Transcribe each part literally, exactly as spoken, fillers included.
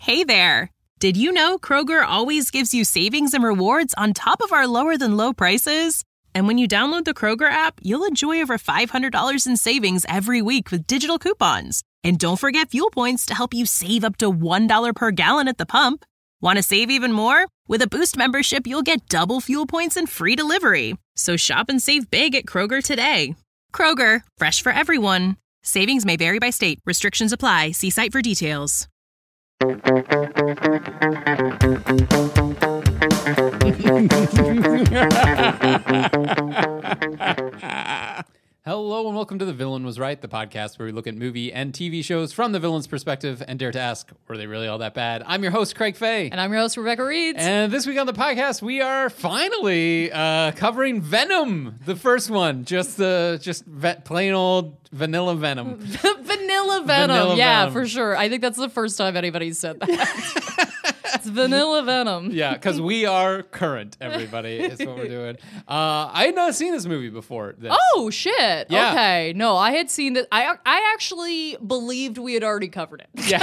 Hey there! Did you know Kroger always gives you savings and rewards on top of our lower-than-low prices? And when you download the Kroger app, you'll enjoy over five hundred dollars in savings every week with digital coupons. And don't forget fuel points to help you save up to one dollar per gallon at the pump. Want to save even more? With a Boost membership, you'll get double fuel points and free delivery. So shop and save big at Kroger today. Kroger, fresh for everyone. Savings may vary by state. Restrictions apply. See site for details. Hello and welcome to The Villain Was Right, the podcast where we look at movie and T V shows from the villain's perspective and dare to ask, were they really all that bad? I'm your host, Craig Fay. And I'm your host, Rebecca Reeds. And this week on the podcast, we are finally uh, covering Venom, the first one. Just the just ve- plain old vanilla Venom. Vanilla Venom. Vanilla yeah, Venom. For sure. I think that's the first time anybody's said that. It's Vanilla Venom. Yeah, because we are current, everybody, is what we're doing. Uh, I had not seen this movie before this. Oh, shit. Yeah. Okay. No, I had seen that. I I actually believed we had already covered it. Yeah.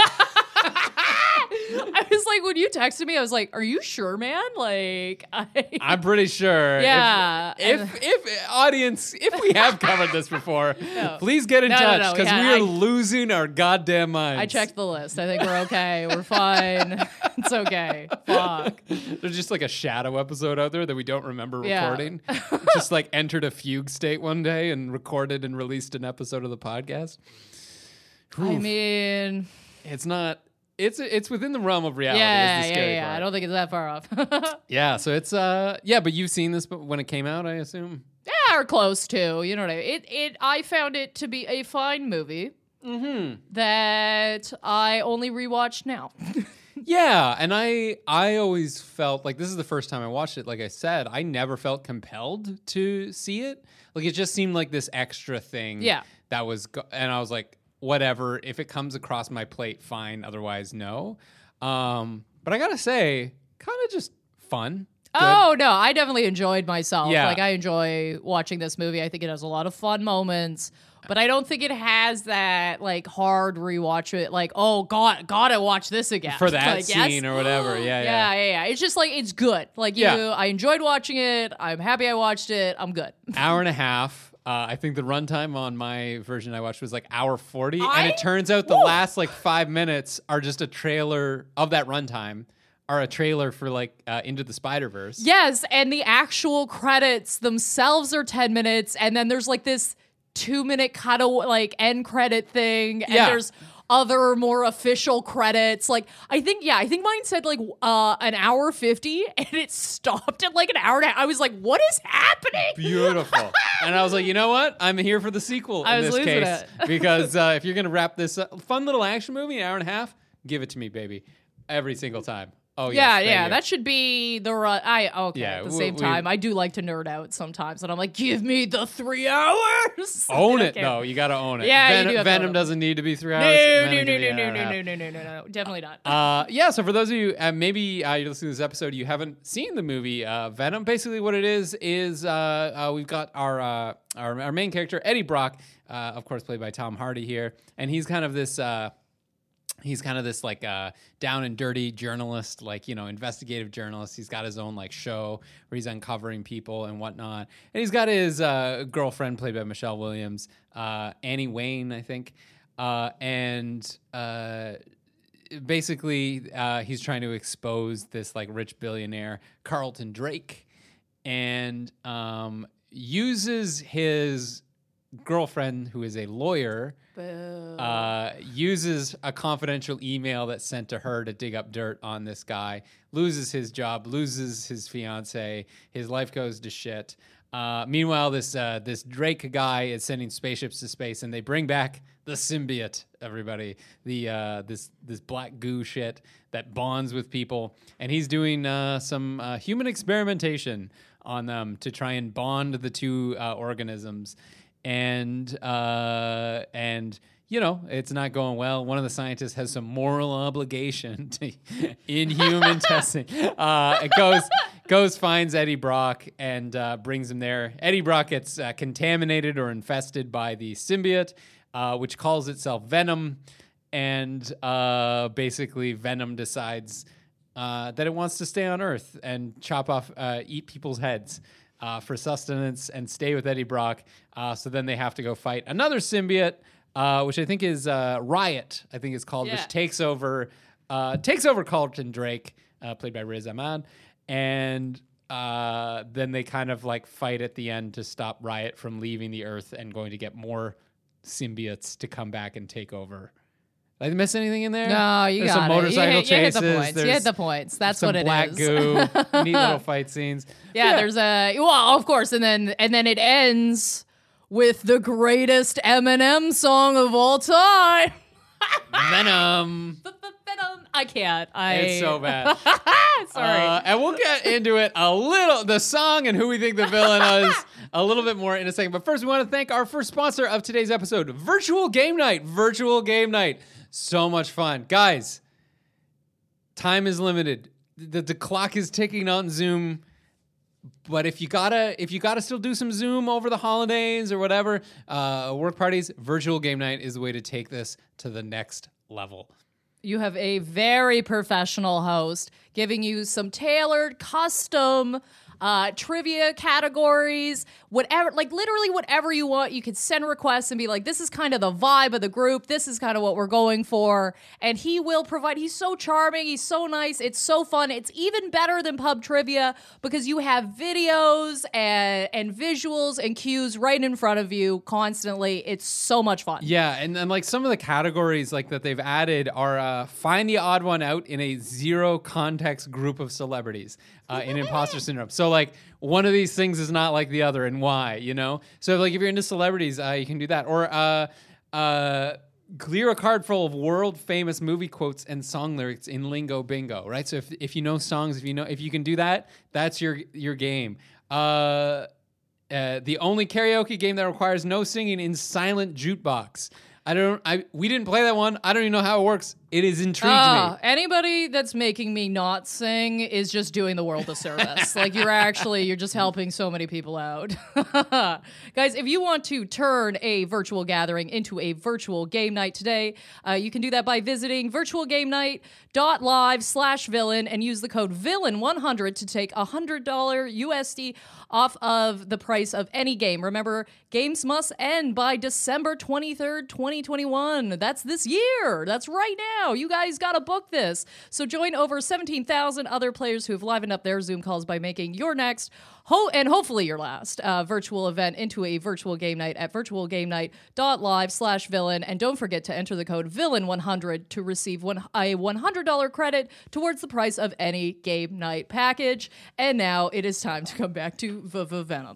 I was like, when you texted me, I was like, are you sure, man? Like, I... I'm pretty sure. Yeah. If, if, if audience, if we have covered this before, No. please get in No, no, touch no, because yeah, we are I- losing our goddamn minds. I checked the list. I think we're okay. We're fine. It's okay. Fuck. There's just like a shadow episode out there that we don't remember Yeah. recording. Just like entered a fugue state one day and recorded and released an episode of the podcast. I Oof. mean... It's not. It's it's within the realm of reality. Yeah, is the yeah, scary yeah. part. I don't think it's that far off. Yeah, so it's uh yeah, but you've seen this when it came out, I assume. Yeah, or close to. You know what I mean? It, it, I found it to be a fine movie Mm-hmm. that I only rewatched now. Yeah, and I I always felt like this is the first time I watched it. Like I said, I never felt compelled to see it. Like it just seemed like this extra thing. Yeah. That was, go- and I was like, whatever. If it comes across my plate, fine. Otherwise, no. Um, but I gotta say, kind of just fun. Good. Oh, no, I definitely enjoyed myself. Yeah. Like, I enjoy watching this movie. I think it has a lot of fun moments. But I don't think it has that, like, hard rewatch it. Like, oh, God, gotta watch this again. For that Like, yes. scene or whatever. Yeah, yeah. Yeah, yeah, yeah. It's just like, it's good. Like, you, Yeah. I enjoyed watching it. I'm happy I watched it. I'm good. Hour and a half. Uh, I think the runtime on my version I watched was like hour forty, I- and it turns out the Woo! last like five minutes are just a trailer of that runtime, are a trailer for like uh, Into the Spider-Verse. Yes, and the actual credits themselves are ten minutes, and then there's like this two minute cut like end credit thing, and Yeah. there's other more official credits. Like I think, yeah, I think mine said like uh, an hour fifty, and it stopped at like an hour and a half. I was like, what is happening? Beautiful. And I was like, you know what? I'm here for the sequel I in was this losing case. it. Because uh, if you're going to wrap this up, fun little action movie, an hour and a half, give it to me, baby. Every single time. Oh, yes, Yeah, thank yeah, you. that should be the run. I okay. Yeah, at the we- same we- time, I do like to nerd out sometimes, and I'm like, give me the three hours. Own it, Okay. though. You got to own it. Yeah, you Venom, do have to Venom own it. doesn't need to be three No, hours. no, Venom no, can no, be an no, hour and a no, half. no, no, no, no, no, definitely not. Uh, yeah, so for those of you, uh, maybe uh, you're listening to this episode, you haven't seen the movie uh, Venom. Basically, what it is is uh, uh, we've got our, uh, our our main character Eddie Brock, uh, of course, played by Tom Hardy here, and he's kind of this. Uh, He's kind of this like uh, down and dirty journalist, like, you know, investigative journalist. He's got his own like show where he's uncovering people and whatnot. And he's got his uh, girlfriend played by Michelle Williams, uh, Annie Wayne, I think. Uh, and uh, basically uh, he's trying to expose this like rich billionaire, Carlton Drake, and um, uses his girlfriend, who is a lawyer, Boo. uh, uses a confidential email that's sent to her to dig up dirt on this guy, loses his job, loses his fiance, his life goes to shit. Uh, meanwhile, this uh, this Drake guy is sending spaceships to space, and they bring back the symbiote. Everybody, the uh, this this black goo shit that bonds with people, and he's doing uh, some uh, human experimentation on them to try and bond the two uh, organisms. And uh, and you know, it's not going well. One of the scientists has some moral obligation to inhuman testing. Uh, it goes goes finds Eddie Brock and uh, brings him there. Eddie Brock gets uh, contaminated or infested by the symbiote, uh, which calls itself Venom. and uh, basically Venom decides uh, that it wants to stay on Earth and chop off, uh, eat people's heads uh, for sustenance and stay with Eddie Brock. Uh, so then they have to go fight another symbiote, uh, which I think is uh, Riot, I think it's called, Yeah. which takes over uh, takes over Carlton Drake, uh, played by Riz Ahmed, and uh, then they kind of like fight at the end to stop Riot from leaving the Earth and going to get more symbiotes to come back and take over. Did I miss anything in there? No, you There's got some it. motorcycle you hit, you hit chases. the points. You There's hit the points. That's some what it black is. goo. Neat little fight scenes. Yeah, there's a well, of course, and then and then it ends with the greatest Eminem song of all time. Venom. I can't. I. It's so bad. Sorry. Uh, and we'll get into it a little, the song and who we think the villain is, a little bit more in a second. But first, we want to thank our first sponsor of today's episode, Virtual Game Night. Virtual Game Night. So much fun. Guys, time is limited. The, the clock is ticking on Zoom. But if you gotta, if you gotta still do some Zoom over the holidays or whatever, uh, work parties, Virtual Game Night is the way to take this to the next level. You have a very professional host giving you some tailored, custom uh, trivia categories, whatever, like literally whatever you want. You could send requests and be like, this is kind of the vibe of the group. This is kind of what we're going for. And he will provide, he's so charming. He's so nice. It's so fun. It's even better than pub trivia because you have videos and, and visuals and cues right in front of you constantly. It's so much fun. Yeah, and, and like some of the categories like that they've added are uh, find the odd one out in a zero context group of celebrities uh, in imposter syndrome. So like one of these things is not like the other, and why, you know? So like if you're into celebrities, uh, you can do that. Or uh, uh, clear a card full of world famous movie quotes and song lyrics in Lingo Bingo, right? So if if you know songs, if you know if you can do that, that's your your game. Uh, uh, the only karaoke game that requires no singing in Silent Jukebox. I don't. I we didn't play that one. I don't even know how it works. It has intrigued Uh, me. anybody that's making me not sing is just doing the world a service. Like you're actually, you're just helping so many people out. Guys, if you want to turn a virtual gathering into a virtual game night today, uh, you can do that by visiting virtualgamenight.live slash villain and use the code villain one hundred to take one hundred dollars U S D off of the price of any game. Remember, games must end by December twenty-third, twenty twenty-one. That's this year. That's right now. You guys got to book this. So join over seventeen thousand other players who have livened up their Zoom calls by making your next ho- and hopefully your last uh, virtual event into a virtual game night at virtualgamenight.live slash villain. And don't forget to enter the code villain one hundred to receive one, a one hundred dollars credit towards the price of any game night package. And now it is time to come back to v- v- Venom.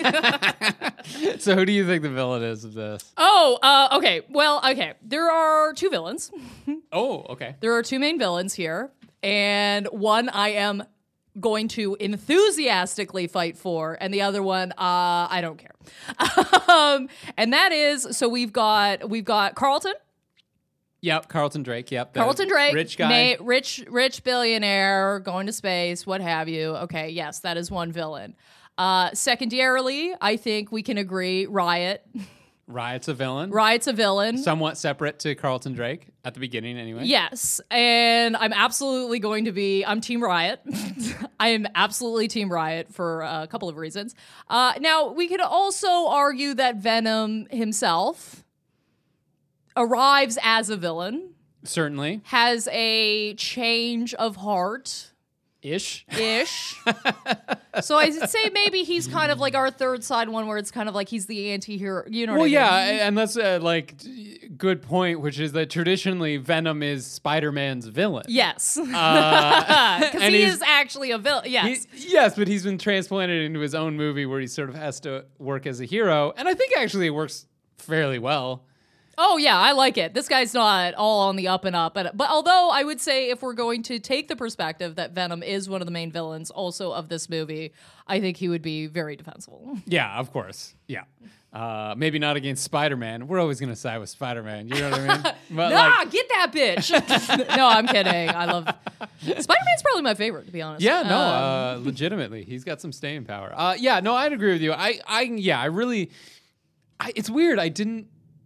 So who do you think the villain is of this? Oh, uh, okay. Well, okay. There are two villains. Oh, okay. There are two main villains here, and one I am going to enthusiastically fight for, and the other one, uh, I don't care. um, and that is, so we've got we've got Carlton. Yep, Carlton Drake. Yep, the Carlton Drake, rich guy. na- rich, rich billionaire, going to space, what have you. Okay, yes, that is one villain. Uh, secondarily, I think we can agree, Riot. Riot's a villain. Riot's a villain. Somewhat separate to Carlton Drake at the beginning, anyway. Yes, and I'm absolutely going to be, I'm Team Riot. I am absolutely Team Riot for a couple of reasons. Uh, now, we could also argue that Venom himself arrives as a villain, Certainly. has a change of heart. Ish. Ish. So I'd say maybe he's kind of like our third side one where it's kind of like he's the anti-hero. You know what Well, I mean? yeah, and that's a like d- good point, which is that traditionally Venom is Spider-Man's villain. Yes. Because Uh, and he he's- is actually a villain. Yes. He- yes, but he's been transplanted into his own movie where he sort of has to work as a hero, and I think actually it works fairly well. Oh yeah, I like it. This guy's not all on the up and up, but, but although I would say if we're going to take the perspective that Venom is one of the main villains also of this movie, I think he would be very defensible. Yeah, of course. Yeah. Uh, maybe not against Spider-Man. We're always going to side with Spider-Man. You know what I mean? But nah, like, get that bitch. No, I'm kidding. I love Spider-Man's probably my favorite, to be honest. yeah, no, Um, uh, legitimately, he's got some staying power. Uh, yeah, no, I'd agree with you. I, I, yeah, I really, I, it's weird. I didn't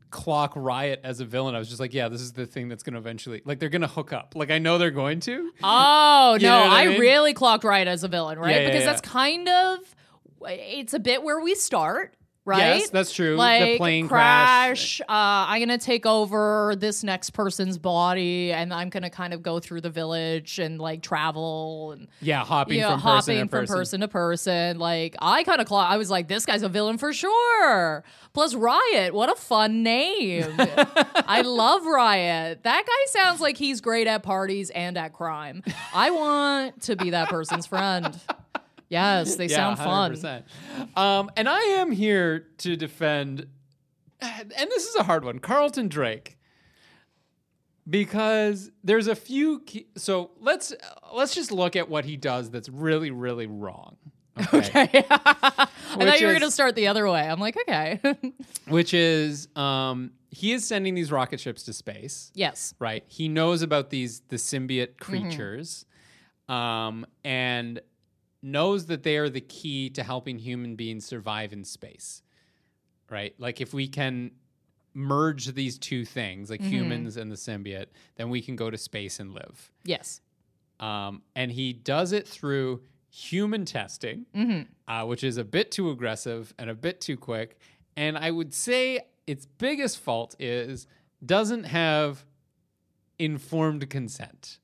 clock Riot as a villain, I was just like, yeah, this is the thing that's going to eventually, like, they're going to hook up. Like, I know they're going to. Oh, You no, know what I I, mean? really clocked Riot as a villain, right? Yeah, yeah, because yeah. that's kind of, it's a bit where we start, right? Yes, that's true. Like, the plane crash, uh, I'm going to take over this next person's body, and I'm going to kind of go through the village and, like, travel and... Yeah, hopping Yeah, from hopping person to from person. person to person. Like, I kind of clock. I was like, this guy's a villain for sure. Plus, Riot, what a fun name. I love Riot. That guy sounds like he's great at parties and at crime. I want to be that person's friend. Yes, they Yeah, sound fun. one hundred percent. Um, and I am here to defend, and this is a hard one, Carlton Drake, because there's a few. Key, so let's let's just look at what he does that's really really wrong. Okay. Okay. I Which thought you were is- going to start the other way. I'm like, okay. Which is, um, he is sending these rocket ships to space. Yes. Right. He knows about these the symbiote creatures, um, and knows that they are the key to helping human beings survive in space. Right. Like if we can merge these two things, like humans and the symbiote, then we can go to space and live. Yes. Um, and he does it through human testing, uh, which is a bit too aggressive and a bit too quick. And I would say its biggest fault is doesn't have informed consent.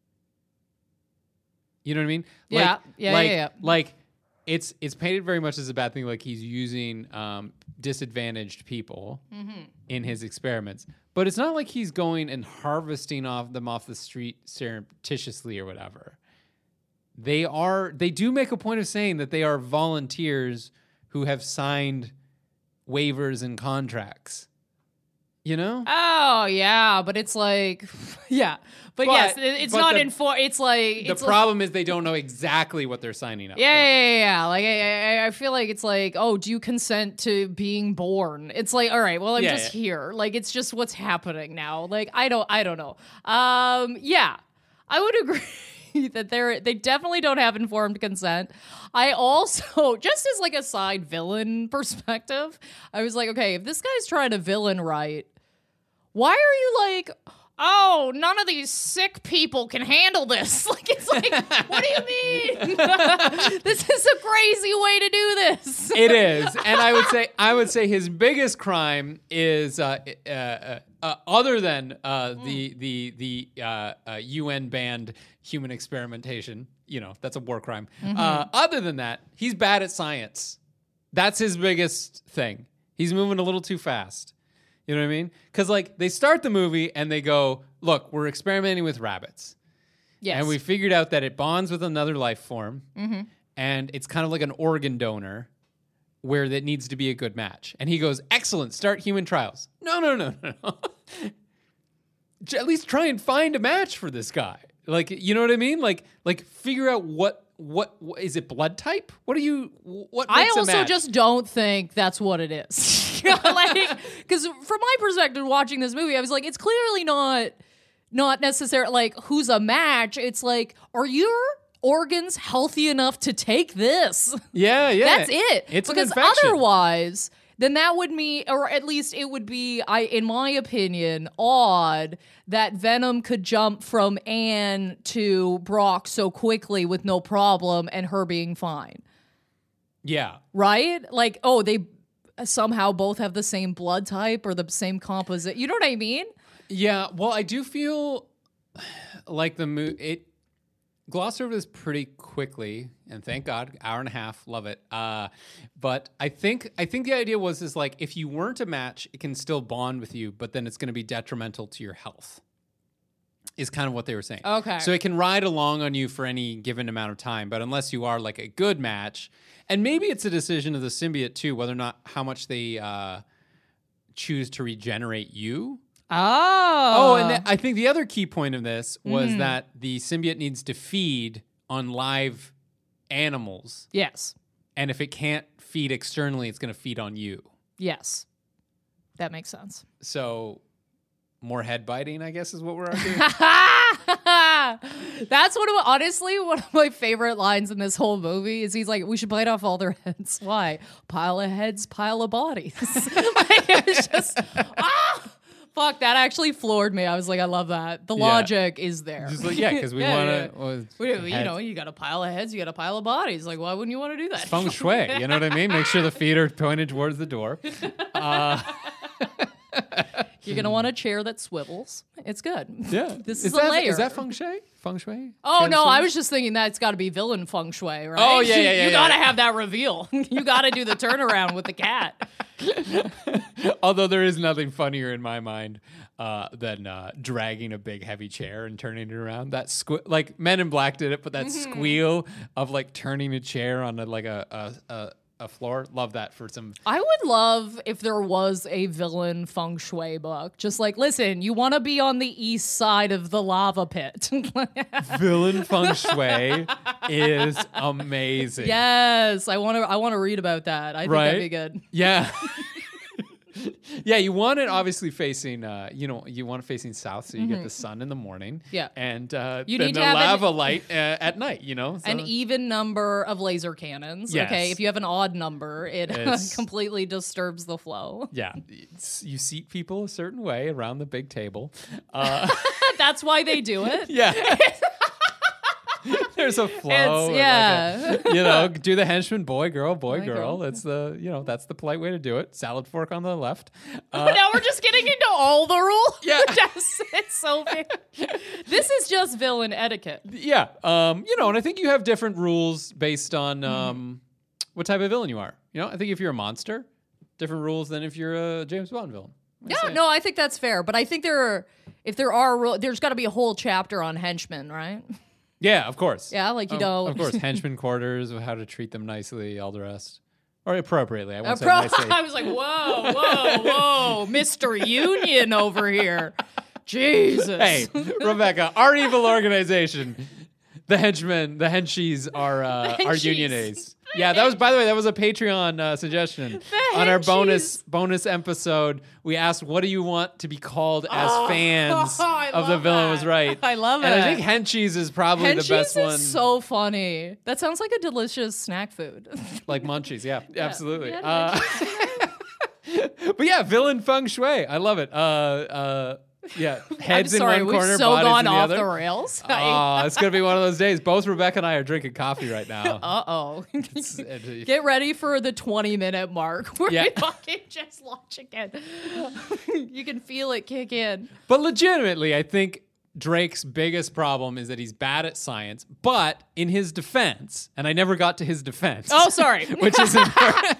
You know what I mean? Yeah. Like, Yeah, like, yeah, yeah. Like it's it's painted very much as a bad thing. Like he's using um, disadvantaged people in his experiments, but it's not like he's going and harvesting off them off the street surreptitiously or whatever. They are. They do make a point of saying that they are volunteers who have signed waivers and contracts. You know? Oh, yeah. But it's like, yeah. But, But- yes, it- it's but not the- in for. It's like, The it's like, problem is they don't know exactly what they're signing up Yeah, for. yeah, yeah, yeah. Like I, I, I feel like it's like, oh, do you consent to being born? It's like, all right, well, I'm Yeah, just yeah. here. Like it's just what's happening now. Like I don't, I don't know. Um, yeah, I would agree that they're they definitely don't have informed consent. I also, just as like a side villain perspective, I was like, okay, if this guy's trying to villain right, why are you like? Oh, none of these sick people can handle this. Like, it's like, what do you mean? This is a crazy way to do this. It is, and I would say I would say his biggest crime is uh, uh, uh, uh, other than uh, the the the uh, uh, U N banned human experimentation. You know, that's a war crime. Uh, other than that, he's bad at science. That's his biggest thing. He's moving a little too fast. You know what I mean? Because like they start the movie and they go, "Look, we're experimenting with rabbits." Yes. And we figured out that it bonds with another life form, and it's kind of like an organ donor where that needs to be a good match. And he goes, excellent, start human trials. No, no, no, no, no. J- At least try and find a match for this guy. Like, you know what I mean? Like, like figure out what, what, what is it blood type? What do you, what I makes a also match? just don't think that's what it is. Like, because from my perspective, watching this movie, I was like, it's clearly not, not necessarily like who's a match. It's like, are your organs healthy enough to take this? Yeah, yeah. That's it. It's an because infection. otherwise, then that would mean, or at least it would be, I, in my opinion, odd that Venom could jump from Anne to Brock so quickly with no problem, and her being fine. Yeah. Right? Like, oh, they somehow both have the same blood type or the same composite. You know what I mean? Yeah, well, I do feel like the movie, it glossed over this pretty quickly, and thank God, hour and a half, love it. Uh, but I think I think the idea was is like if you weren't a match, it can still bond with you, but then it's going to be detrimental to your health. Is kind of what they were saying. Okay. So it can ride along on you for any given amount of time, but unless you are like a good match, and maybe it's a decision of the symbiote too, whether or not how much they uh, choose to regenerate you. Oh. Oh, and th- I think the other key point of this was that the symbiote needs to feed on live animals. yes. And if it can't feed externally, it's going to feed on you. Yes. That makes sense. So more head biting, I guess, is what we're arguing. That's one of honestly one of my favorite lines in this whole movie is he's like, we should bite off all their heads. Why? Pile of heads, pile of bodies. Like, it was just ah. Fuck, that actually floored me. I was like, I love that. The Yeah. logic is there. Just like, yeah, because we Yeah, want yeah. to. We- you know, you got a pile of heads, you got a pile of bodies. Like, why wouldn't you want to do that? Feng shui. You know what I mean? Make sure the feet are pointed towards the door. Uh, You're gonna want a chair that swivels. It's good. yeah. This is is a that, layer. Is that feng shui? Feng shui? Oh Feng no, shui? I was just thinking that it's got to be villain feng shui, right? Oh, yeah, yeah, yeah, You yeah. gotta have that reveal. You gotta do the turnaround with the cat. Although there is nothing funnier in my mind uh, than uh, dragging a big heavy chair and turning it around. That sque- like Men in Black did it, but that Mm-hmm. squeal of like turning a chair on a, like a, a a a floor. Love that for some. I would love if there was a villain feng shui book. Just like, listen, you want to be on the east side of the lava pit. Villain feng shui is amazing. Yes, I want to. I want to read about that. I think that'd Right? be good. Yeah. Yeah, you want it obviously facing, uh, you know, you want it facing south so you get the sun in the morning. Mm-hmm. Yeah. And uh, You then need the to have an- lava light uh, at night, you know? So- An even number of laser cannons. Yes. Okay, if you have an odd number, it It's- completely disturbs the flow. Yeah, it's, you seat people a certain way around the big table. Uh, That's why they do it. yeah. There's a flow. It's- and yeah. like a- you know, do the henchman, boy, girl, boy, Boy, girl. girl. That's the, you know, that's the polite way to do it. Salad fork on the left. Uh, But now we're just getting into all the rules. Yeah. That's- it's so big. This is just villain etiquette. yeah. Um, you know, and I think you have different rules based on Mm-hmm. um, what type of villain you are. You know, I think if you're a monster, different rules than if you're a James Bond villain. I Yeah, say. no, I think that's fair. But I think there are, if there are, ru- there's got to be a whole chapter on henchmen, right? Yeah, of course. Yeah, like you Of- know. Of course, henchman quarters, how to treat them nicely, all the rest. Or appropriately. I Uh, won't say pro- nicely. I was like, whoa, whoa, whoa, Mister Union over here. Jesus. Hey, Rebecca, our evil organization, the henchmen, the henchies are uh, are henchies. union A's. Yeah, that was, by the way, that was a Patreon uh, suggestion. The On our henchies. bonus bonus episode, we asked, what do you want to be called as Oh, fans I of The love Villain that. Was Right? I love And it. I think henchies is probably Henchies the best is one. so funny. That sounds like a delicious snack food. Like munchies, yeah, absolutely. Yeah, Uh, but yeah, villain feng shui. I love it. Uh, uh, yeah, heads I'm sorry, in one we've corner, so bodies gone in the off other. the rails. Oh, it's gonna be one of those days. Both Rebecca and I are drinking coffee right now. Uh oh. It's- it- Get ready for the twenty minute mark where Yeah. we fucking just launch again. You can feel it kick in. but legitimately, I think Drake's biggest problem is that he's bad at science. But in his defense, and I never got to his defense. Oh, sorry. which is important.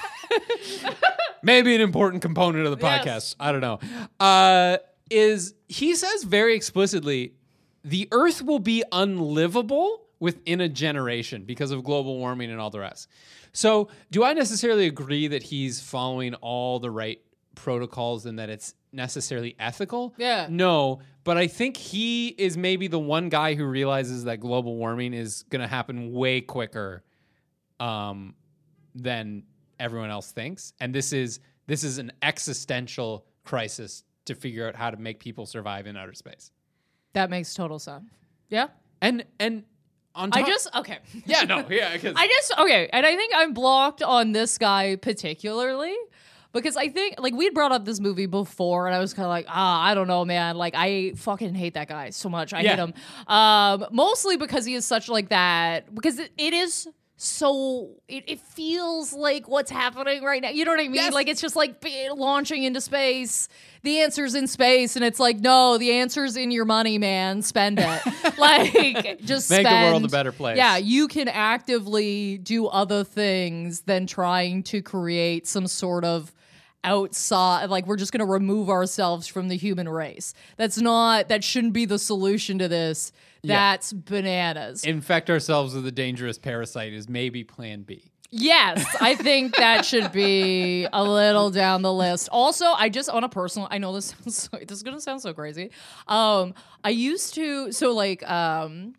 Maybe an important component of the Yes. podcast. I don't know. Uh, is he says very explicitly, the Earth will be unlivable within a generation because of global warming and all the rest. So, do I necessarily agree that he's following all the right protocols and that it's necessarily ethical? Yeah. No, but I think he is maybe the one guy who realizes that global warming is going to happen way quicker um, than everyone else thinks, and this is this is an existential crisis to figure out how to make people survive in outer space. That makes total sense. Yeah. And and on I top, just, okay. yeah no yeah 'cause- I just, okay. And I think I'm blocked on this guy particularly because I think, like, we'd brought up this movie before and I was kind of like, ah, I don't know, man. Like, I fucking hate that guy so much. I Yeah. hate him. Um, mostly because he is such like that, because it, it is so, it, it feels like what's happening right now. You know what I mean? Yes. Like, it's just like b- launching into space. The answer's in space, and it's like, no, the answer's in your money, man. Spend it. Like, just Make the spend. world a better place. Yeah, you can actively do other things than trying to create some sort of outside, like, we're just going to remove ourselves from the human race. That's not, that shouldn't be the solution to this. Yeah. That's bananas. infect ourselves with a dangerous parasite is maybe plan B. Yes, I think that should be a little down the list. Also, I just on a personal, I know this sounds so, this is gonna sound so crazy. Um, I used to so like um,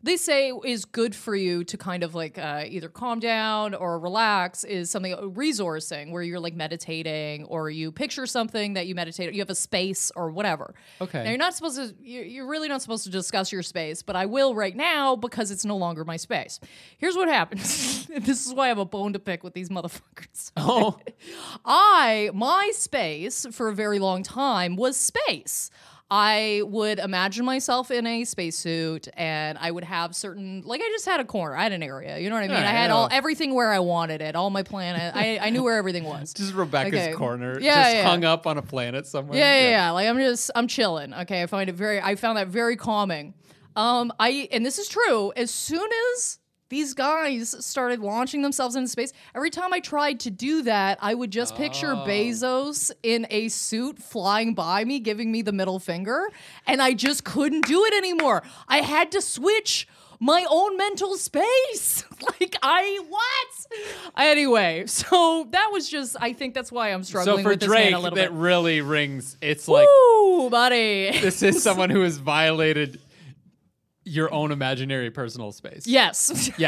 they say is good for you to kind of like uh, either calm down or relax is something, a resourcing, where you're like meditating or you picture something that you meditate, you have a space or whatever. Okay. Now you're not supposed to, you're you're really not supposed to discuss your space, but I will right now because it's no longer my space. Here's what happens. This is why I have a bone to pick with these motherfuckers. Oh. I, my space for a very long time was space. I would imagine myself in a spacesuit, and I would have certain, like I just had a corner. I had an area. You know what I mean? Yeah, I had yeah. all everything where I wanted it. All my planet. I, I knew where everything was. Just Rebecca's Okay. corner, Yeah, just yeah. hung up on a planet somewhere. Yeah, yeah, yeah. Like I'm just, I'm chilling. Okay, I find it very, I found that very calming. Um, I, and this is true. As soon as these guys started launching themselves into space, every time I tried to do that, I would just picture Oh. Bezos in a suit flying by me, giving me the middle finger, and I just couldn't do it anymore. I had to switch my own mental space. Like I what? Anyway, so that was just, I think that's why I'm So struggling for with this Drake, man a little that bit. really rings. It's like Woo, buddy. this is someone who has violated your own imaginary personal space. Yes. Yeah.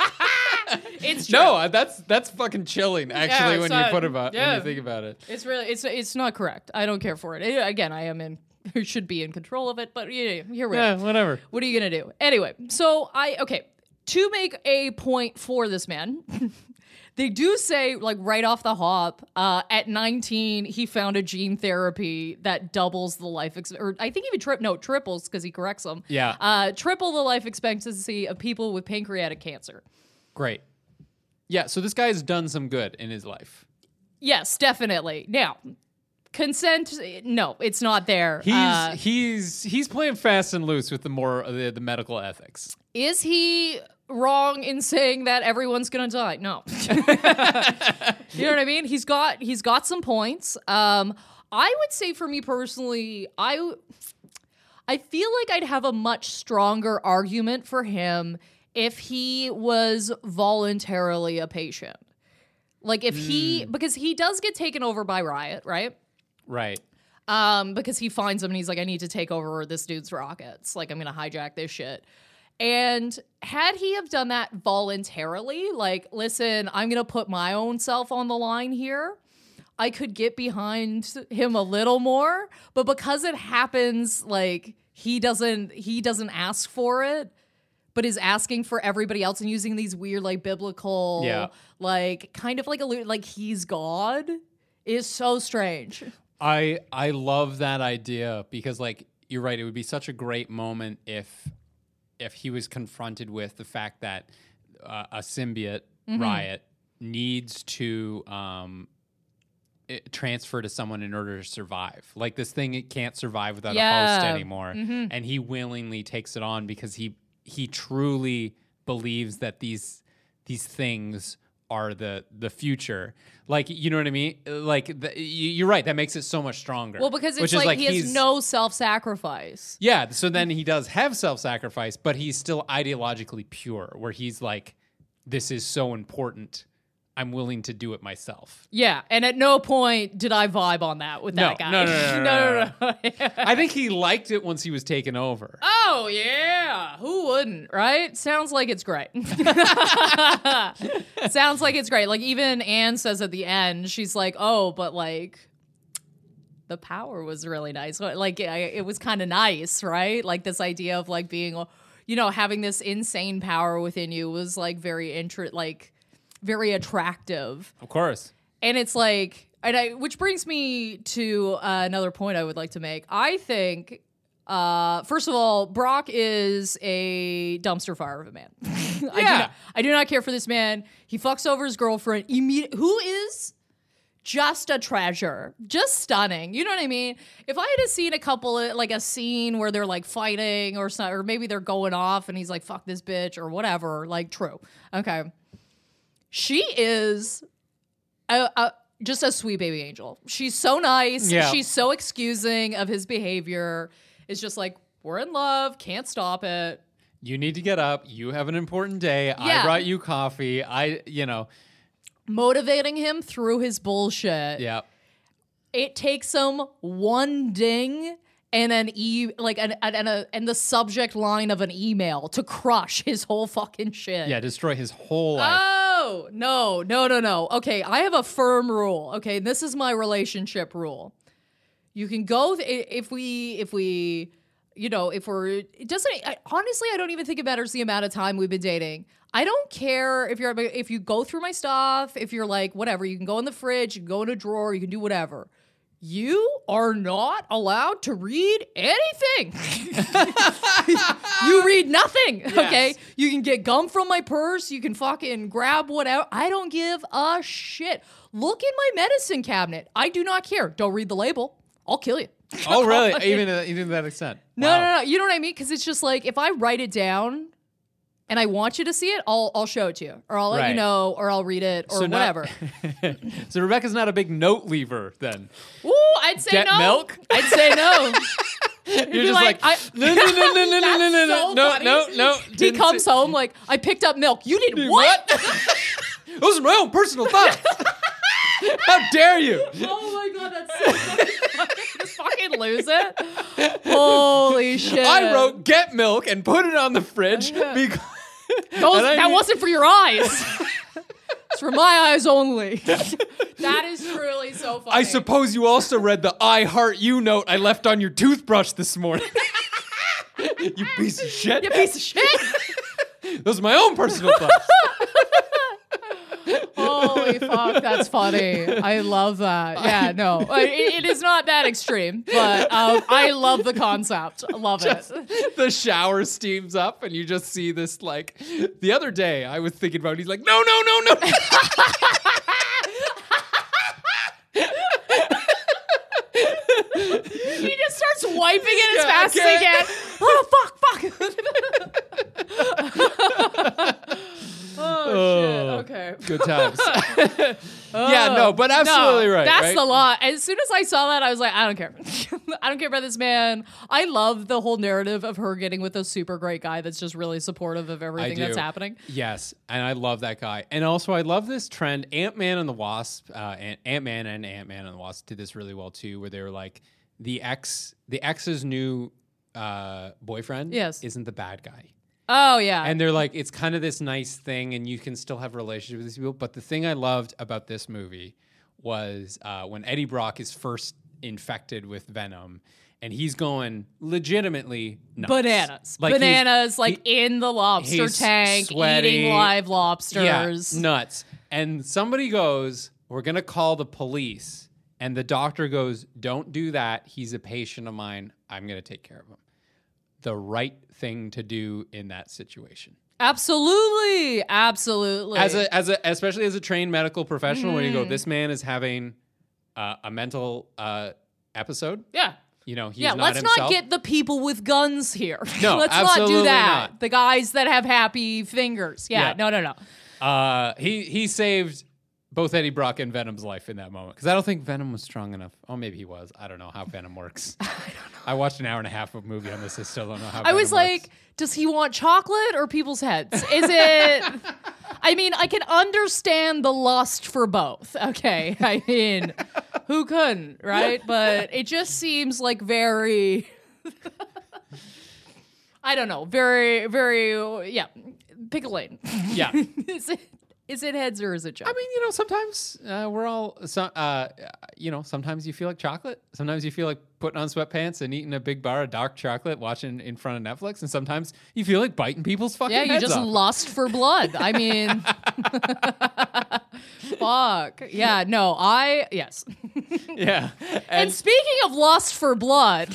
It's true. No, that's that's fucking chilling. Actually, Yeah, when so- you put about yeah. when you think about it. It's really it's it's not correct. I don't care for it. It- again, I am in should be in control of it, but yeah, here we Yeah, are. whatever. What are you gonna do? Anyway, so I okay to make a point for this man. They do say, like, right off the hop, uh, at nineteen, he found a gene therapy that doubles the life, ex- or I think even tri- no triples because he corrects them. Yeah. uh, triple the life expectancy of people with pancreatic cancer. Great. Yeah, so this guy has done some good in his life. Yes, definitely. Now, consent, no, it's not there. He's Uh, he's he's playing fast and loose with the more the, the medical ethics. is he wrong in saying that everyone's gonna die? No. You know what I mean? He's got he's got some points. Um, I would say for me personally, I I feel like I'd have a much stronger argument for him if he was voluntarily a patient. Like if he, because he does get taken over by Riot, right? Right. Um, because he finds him and he's like, I need to take over this dude's rockets. Like, I'm gonna hijack this shit. And had he have done that voluntarily, like, listen, I'm gonna put my own self on the line here, I could get behind him a little more. But because it happens, like, he doesn't he doesn't ask for it, but is asking for everybody else and using these weird, like, biblical, Yeah. like, kind of like a like he's God, is so strange. I I love that idea because, like, you're right, it would be such a great moment if if he was confronted with the fact that uh, a symbiote Mm-hmm. Riot needs to um it, transfer to someone in order to survive. Like, this thing, it can't survive without a host Yeah. anymore, and he willingly takes it on because he he truly believes that these these things are the the future. Like, you know what I mean? Like, the, you- you're right. That makes it so much stronger. Well, because it's Which is like, he has he's- no self-sacrifice. Yeah, so then he does have self-sacrifice, but he's still ideologically pure, where he's like, this is so important, I'm willing to do it myself. Yeah, and at no point did I vibe on that with No, that guy. no, no, no, no, no, no, no. I think he liked it once he was taken over. Oh yeah, who wouldn't? Right? Sounds like it's great. Sounds like it's great. Like even Anne says at the end, she's like, "Oh, but like." The power was really nice. Like I, it was kind of nice, right? Like this idea of like being, you know, having this insane power within you was like very intri- like very attractive. Of course. And it's like, and I, which brings me to uh, another point I would like to make. I think, uh, first of all, Brock is a dumpster fire of a man. I, do Yeah. not, I do not care for this man. He fucks over his girlfriend, imme- who is just a treasure, just stunning. You know what I mean? If I had seen a couple, of, like a scene where they're like fighting or something, or maybe they're going off and he's like, fuck this bitch or whatever, like true. Okay. She is a, a, just a sweet baby angel. She's so nice. Yeah. She's so excusing of his behavior. It's just like, we're in love, can't stop it. You need to get up. You have an important day. I Yeah. brought you coffee. I, you know, Motivating him through his bullshit. yeah. It takes him one ding and an e like an, an, and a and the subject line of an email to crush his whole fucking shit. Yeah, destroy his whole life. Oh, no, no, no, no. Okay, I have a firm rule. Okay, this is my relationship rule. You can go th- if we if we you know, if we're it doesn't I, honestly, I don't even think it matters the amount of time we've been dating. I don't care if you're if you go through my stuff, if you're like whatever, you can go in the fridge, you can go in a drawer, you can do whatever. You are not allowed to read anything. You read nothing, yes. okay? You can get gum from my purse. You can fucking grab whatever. I don't give a shit. Look in my medicine cabinet. I do not care. Don't read the label. I'll kill you. Oh, really? even, uh, even to that extent? No, Wow. no, no. You know what I mean? Because it's just like if I write it down and I want you to see it, I'll I'll show it to you. Or I'll let Right. you know, or I'll read it, or So not- whatever. So Rebecca's not a big note lever then. Ooh, I'd say Get no. milk? I'd say no. You're be just like, like, I- no, no, no, no, no, no, no, no, That's no, so no, funny. no, no. He didn't comes say- home like, I picked up milk. You did what? Those are my own personal thoughts. How dare you? Oh my god, that's so funny. Just fucking lose it. Holy shit. I wrote get milk and put it on the fridge because Those, and I that need- wasn't for your eyes. It's for my eyes only. That is truly so funny. I suppose you also read the I heart you note I left on your toothbrush this morning. You piece of shit. You piece of shit. Those are my own personal thoughts. Holy fuck, that's funny. I love that. Yeah, no, it, it is not that extreme, but um, I love the concept. I love Just- it. the shower steams up and you just see this like the other day I was thinking about it, he's like no no no no He just starts wiping it as Yeah, fast okay. as he can. Oh fuck, fuck. Oh, shit. Okay. good times. Yeah, no, but absolutely No, right. That's right? the lot. As soon as I saw that, I was like, I don't care. I don't care about this man. I love the whole narrative of her getting with a super great guy that's just really supportive of everything that's do. happening. Yes, and I love that guy. And also, I love this trend. Ant-Man and the Wasp, uh, Ant- Ant-Man and Ant-Man and the Wasp did this really well too, where they were like, the ex, the ex's new uh, boyfriend Yes. isn't the bad guy. Oh, yeah. And they're like, it's kind of this nice thing, and you can still have relationships with these people. But the thing I loved about this movie was uh, when Eddie Brock is first infected with Venom, and he's going legitimately nuts. Bananas. Like, he's- Bananas, like he- in the lobster he's tank, sweaty. eating live lobsters. Yeah, nuts. And somebody goes, we're going to call the police. And the doctor goes, don't do that. He's a patient of mine. I'm going to take care of him. The right thing to do in that situation. Absolutely. Absolutely. As a, as a, especially as a trained medical professional, when you go, Mm. this man is having uh, a mental uh, episode. yeah. You know, he's Yeah, not let's himself. not get the people with guns here. No, let's not do absolutely that. not. The guys that have happy fingers. Yeah, Yeah. no, no, no. Uh, he he saved both Eddie Brock and Venom's life in that moment because I don't think Venom was strong enough. Oh, maybe he was. I don't know how Venom works. I don't know. I watched an hour and a half of a movie on this. I still don't know how. I was Venom like, works. does he want chocolate or people's heads? Is it? I mean, I can understand the lust for both. Okay, I mean, who couldn't, right? But it just seems like very. I don't know. Very, very. Yeah, pick a lane. yeah. is it? Is it heads or is it chocolate? I mean, you know, sometimes uh, we're all, so, uh, you know, sometimes you feel like chocolate. Sometimes you feel like putting on sweatpants and eating a big bar of dark chocolate, watching in front of Netflix. And sometimes you feel like biting people's fucking yeah, you heads just off. lust for blood. I mean, fuck. Yeah, no, I, yes. yeah. And And speaking of lust for blood,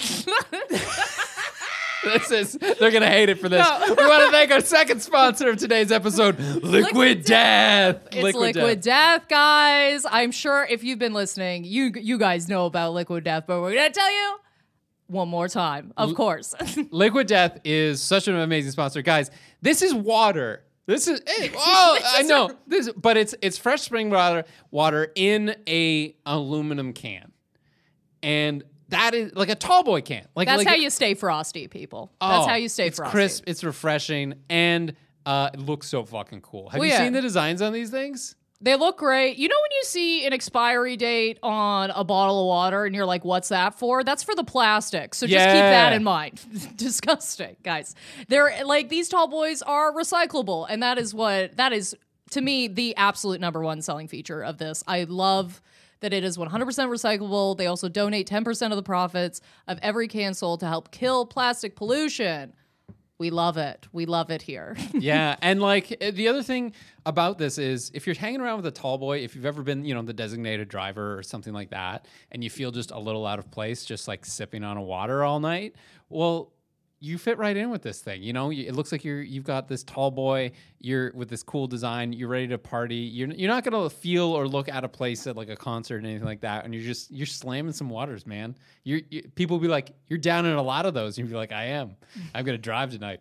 this is, they're going to hate it for this. No. We want to thank our second sponsor of today's episode, Liquid, Liquid Death. it's Liquid, Death, guys. I'm sure if you've been listening, you you guys know about Liquid Death, but we're going to tell you one more time, of course. Liquid Death is such an amazing sponsor. Guys, this is water. This is hey, oh, I know. This but it's it's fresh spring water water in a aluminum can. And that is like a tall boy can. Like That's like how it- you stay frosty, people. That's Oh, how you stay it's frosty. crisp, it's refreshing, and uh, it looks so fucking cool. Have Well, you yeah. seen the designs on these things? They look great. You know when you see an expiry date on a bottle of water and you're like, what's that for? That's for the plastic. So just Yeah. keep that in mind. Disgusting, guys. They're like, these tall boys are recyclable. And that is what, that is, to me, the absolute number one selling feature of this. I love that it is one hundred percent recyclable. They also donate ten percent of the profits of every can sold to help kill plastic pollution. We love it. We love it here. Yeah, and like the other thing about this is if you're hanging around with a tall boy, if you've ever been, you know, the designated driver or something like that, and you feel just a little out of place, just like sipping on a water all night, well, you fit right in with this thing. You know, it looks like you're you've got this tall boy. You're with this cool design. You're ready to party. You're you're not gonna feel or look out of place at like a concert or anything like that. And you're just you're slamming some waters, man. You're you, people will be like, you're down in a lot of those. And you'll be like, I am. I'm gonna drive tonight.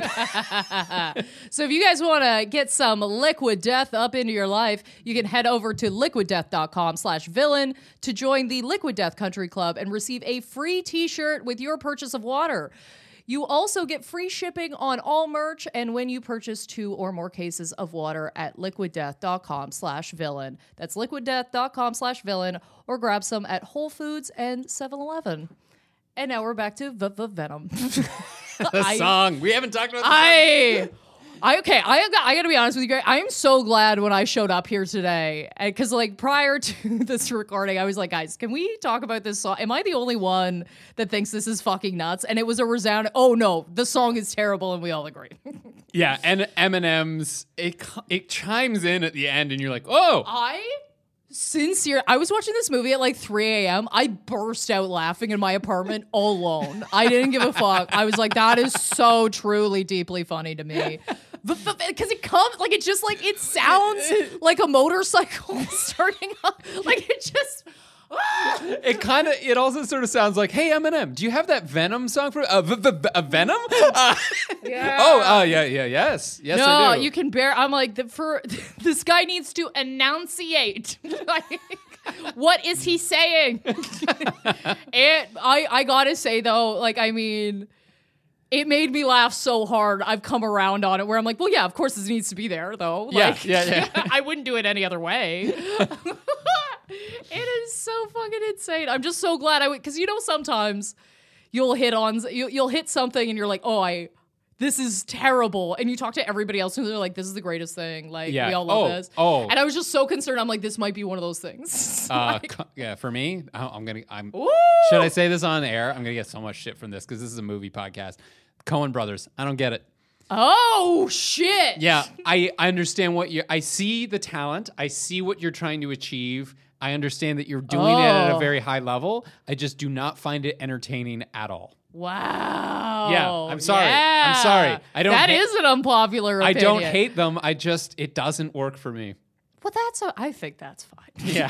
So if you guys want to get some Liquid Death up into your life, you can head over to liquid death dot com slash villain to join the Liquid Death Country Club and receive a free T-shirt with your purchase of water. You also get free shipping on all merch and when you purchase two or more cases of water at liquid death dot com slash villain. That's liquid death dot com slash villain or grab some at Whole Foods and seven eleven. And now we're back to V-V-Venom. The I- song. We haven't talked about the song. I... I okay, I got I got to be honest with you guys. I am so glad when I showed up here today because like prior to this recording, I was like, guys, can we talk about this song? Am I the only one that thinks this is fucking nuts? And it was a resounding, oh no, the song is terrible, and we all agree. Yeah, and Eminem's it it chimes in at the end, and you're like, oh. I sincere. I was watching this movie at like three a.m. I burst out laughing in my apartment all alone. I didn't give a fuck. I was like, that is so truly deeply funny to me. Because it comes, like, it just, like, it sounds like a motorcycle starting up. Like, it just... It kind of, it also sort of sounds like, hey, Eminem, do you have that Venom song for, uh, v- v- uh Venom? Uh, Yeah. oh, uh, yeah, yeah, yes. Yes, no, I do. you can bear, I'm like, the, for this guy needs to enunciate. Like, what is he saying? And I, I gotta say, though, like, I mean... It made me laugh so hard. I've come around on it where I'm like, well, yeah, of course this needs to be there, though. Like, yeah, yeah, yeah. I wouldn't do it any other way. It is so fucking insane. I'm just so glad I would, because you know sometimes you'll hit on, you, you'll hit something and you're like, oh, I, this is terrible. And you talk to everybody else and they're like, this is the greatest thing. Like, Yeah. we all love Oh, this. oh. And I was just so concerned. I'm like, this might be one of those things. Uh, Like, co- yeah, for me, I- I'm gonna. I'm. Woo! Should I say this on air? I'm gonna get so much shit from this because this is a movie podcast. Coen Brothers. I don't get it. oh, shit. Yeah, I, I understand what you. I see the talent. I see what you're trying to achieve. I understand that you're doing it at a Oh. very high level. I just do not find it entertaining at all. Wow. Yeah, I'm sorry. Yeah. I'm sorry. I don't That hate- is an unpopular I opinion. don't hate them. I just it doesn't work for me. Well, that's a, I think that's fine. Yeah,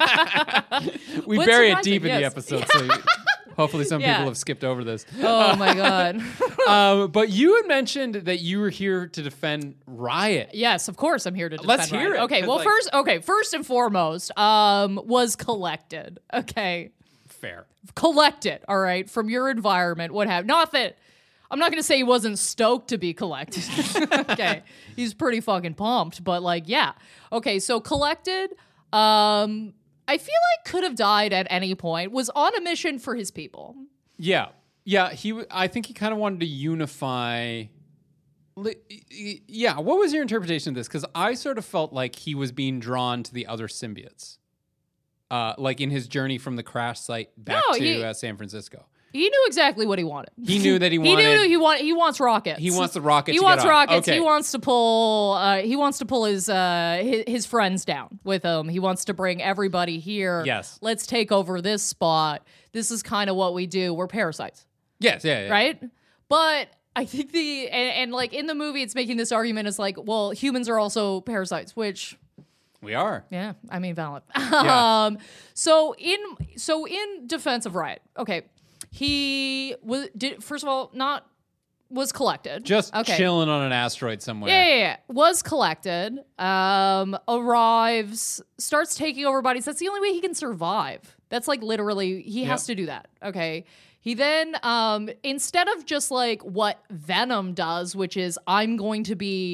we What's bury it surprising, deep in the yes. episode, so you- hopefully some Yeah. people have skipped over this. Oh my god. Um, but you had mentioned that you were here to defend Riot. Yes, of course I'm here to defend Let's hear Riot. it, Okay, 'cause, well like- first okay, first and foremost, um was collected. Okay. Fair. Collect it, all right, from your environment, what have not that I'm not gonna say he wasn't stoked to be collected. Okay. He's pretty fucking pumped, but like, yeah. Okay, so collected, um, I feel like could have died at any point, was on a mission for his people. Yeah, yeah. He, w- I think he kind of wanted to unify. li- y- Yeah. What was your interpretation of this? Because I sort of felt like he was being drawn to the other symbiotes, uh, like in his journey from the crash site back No, to he- uh, San Francisco. He knew exactly what he wanted. He knew that he He wanted. knew he want he wants rockets. He wants the rockets He to wants get off. rockets. Okay. He wants to pull. Uh, he wants to pull his, uh, his his friends down with him. He wants to bring everybody here. Yes. Let's take over this spot. This is kind of what we do. We're parasites, Yes. Yeah. yeah. right? But I think the and, and like in the movie, it's making this argument. It's like, well, humans are also parasites, which. We are. Yeah, I mean valid. Yeah. um, so in so in defense of Riot, okay, he was did first of all not was collected, Just okay. chilling on an asteroid somewhere. Yeah, yeah, yeah, was collected. Um, arrives, starts taking over bodies. That's the only way he can survive. That's like literally he has Yep. to do that. Okay. He then, um, instead of just like what Venom does, which is I'm going to be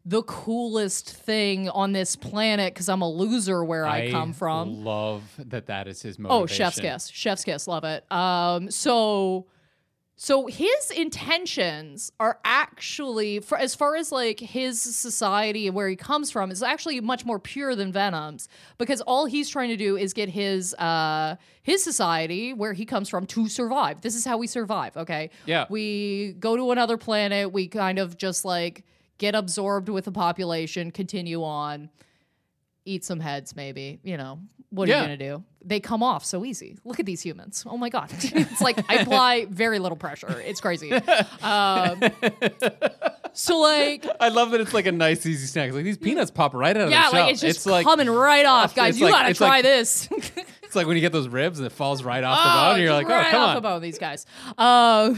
the coolest thing on this planet because I'm a loser where I, I come from. Love that that is his motivation. Oh, chef's kiss. Chef's kiss. Love it. Um, so... So his intentions are actually, for, as far as like his society and where he comes from, is actually much more pure than Venom's, because all he's trying to do is get his uh, his society where he comes from to survive. This is how we survive. Okay. Yeah. We go to another planet. We kind of just like get absorbed with the population, continue on, eat some heads, maybe. You know, what are yeah. you gonna do? They come off so easy. Look at these humans. Oh my God. It's like I apply very little pressure. It's crazy. Um, so like, I love that it's like a nice easy snack. It's like these peanuts pop right out of yeah, the shell. like it's just it's like, coming right off, guys. it's You like- gotta it's try like- this. It's like when you get those ribs and it falls right off the Oh, bone. And you're like, right oh, come off on. the bone, these guys. Uh,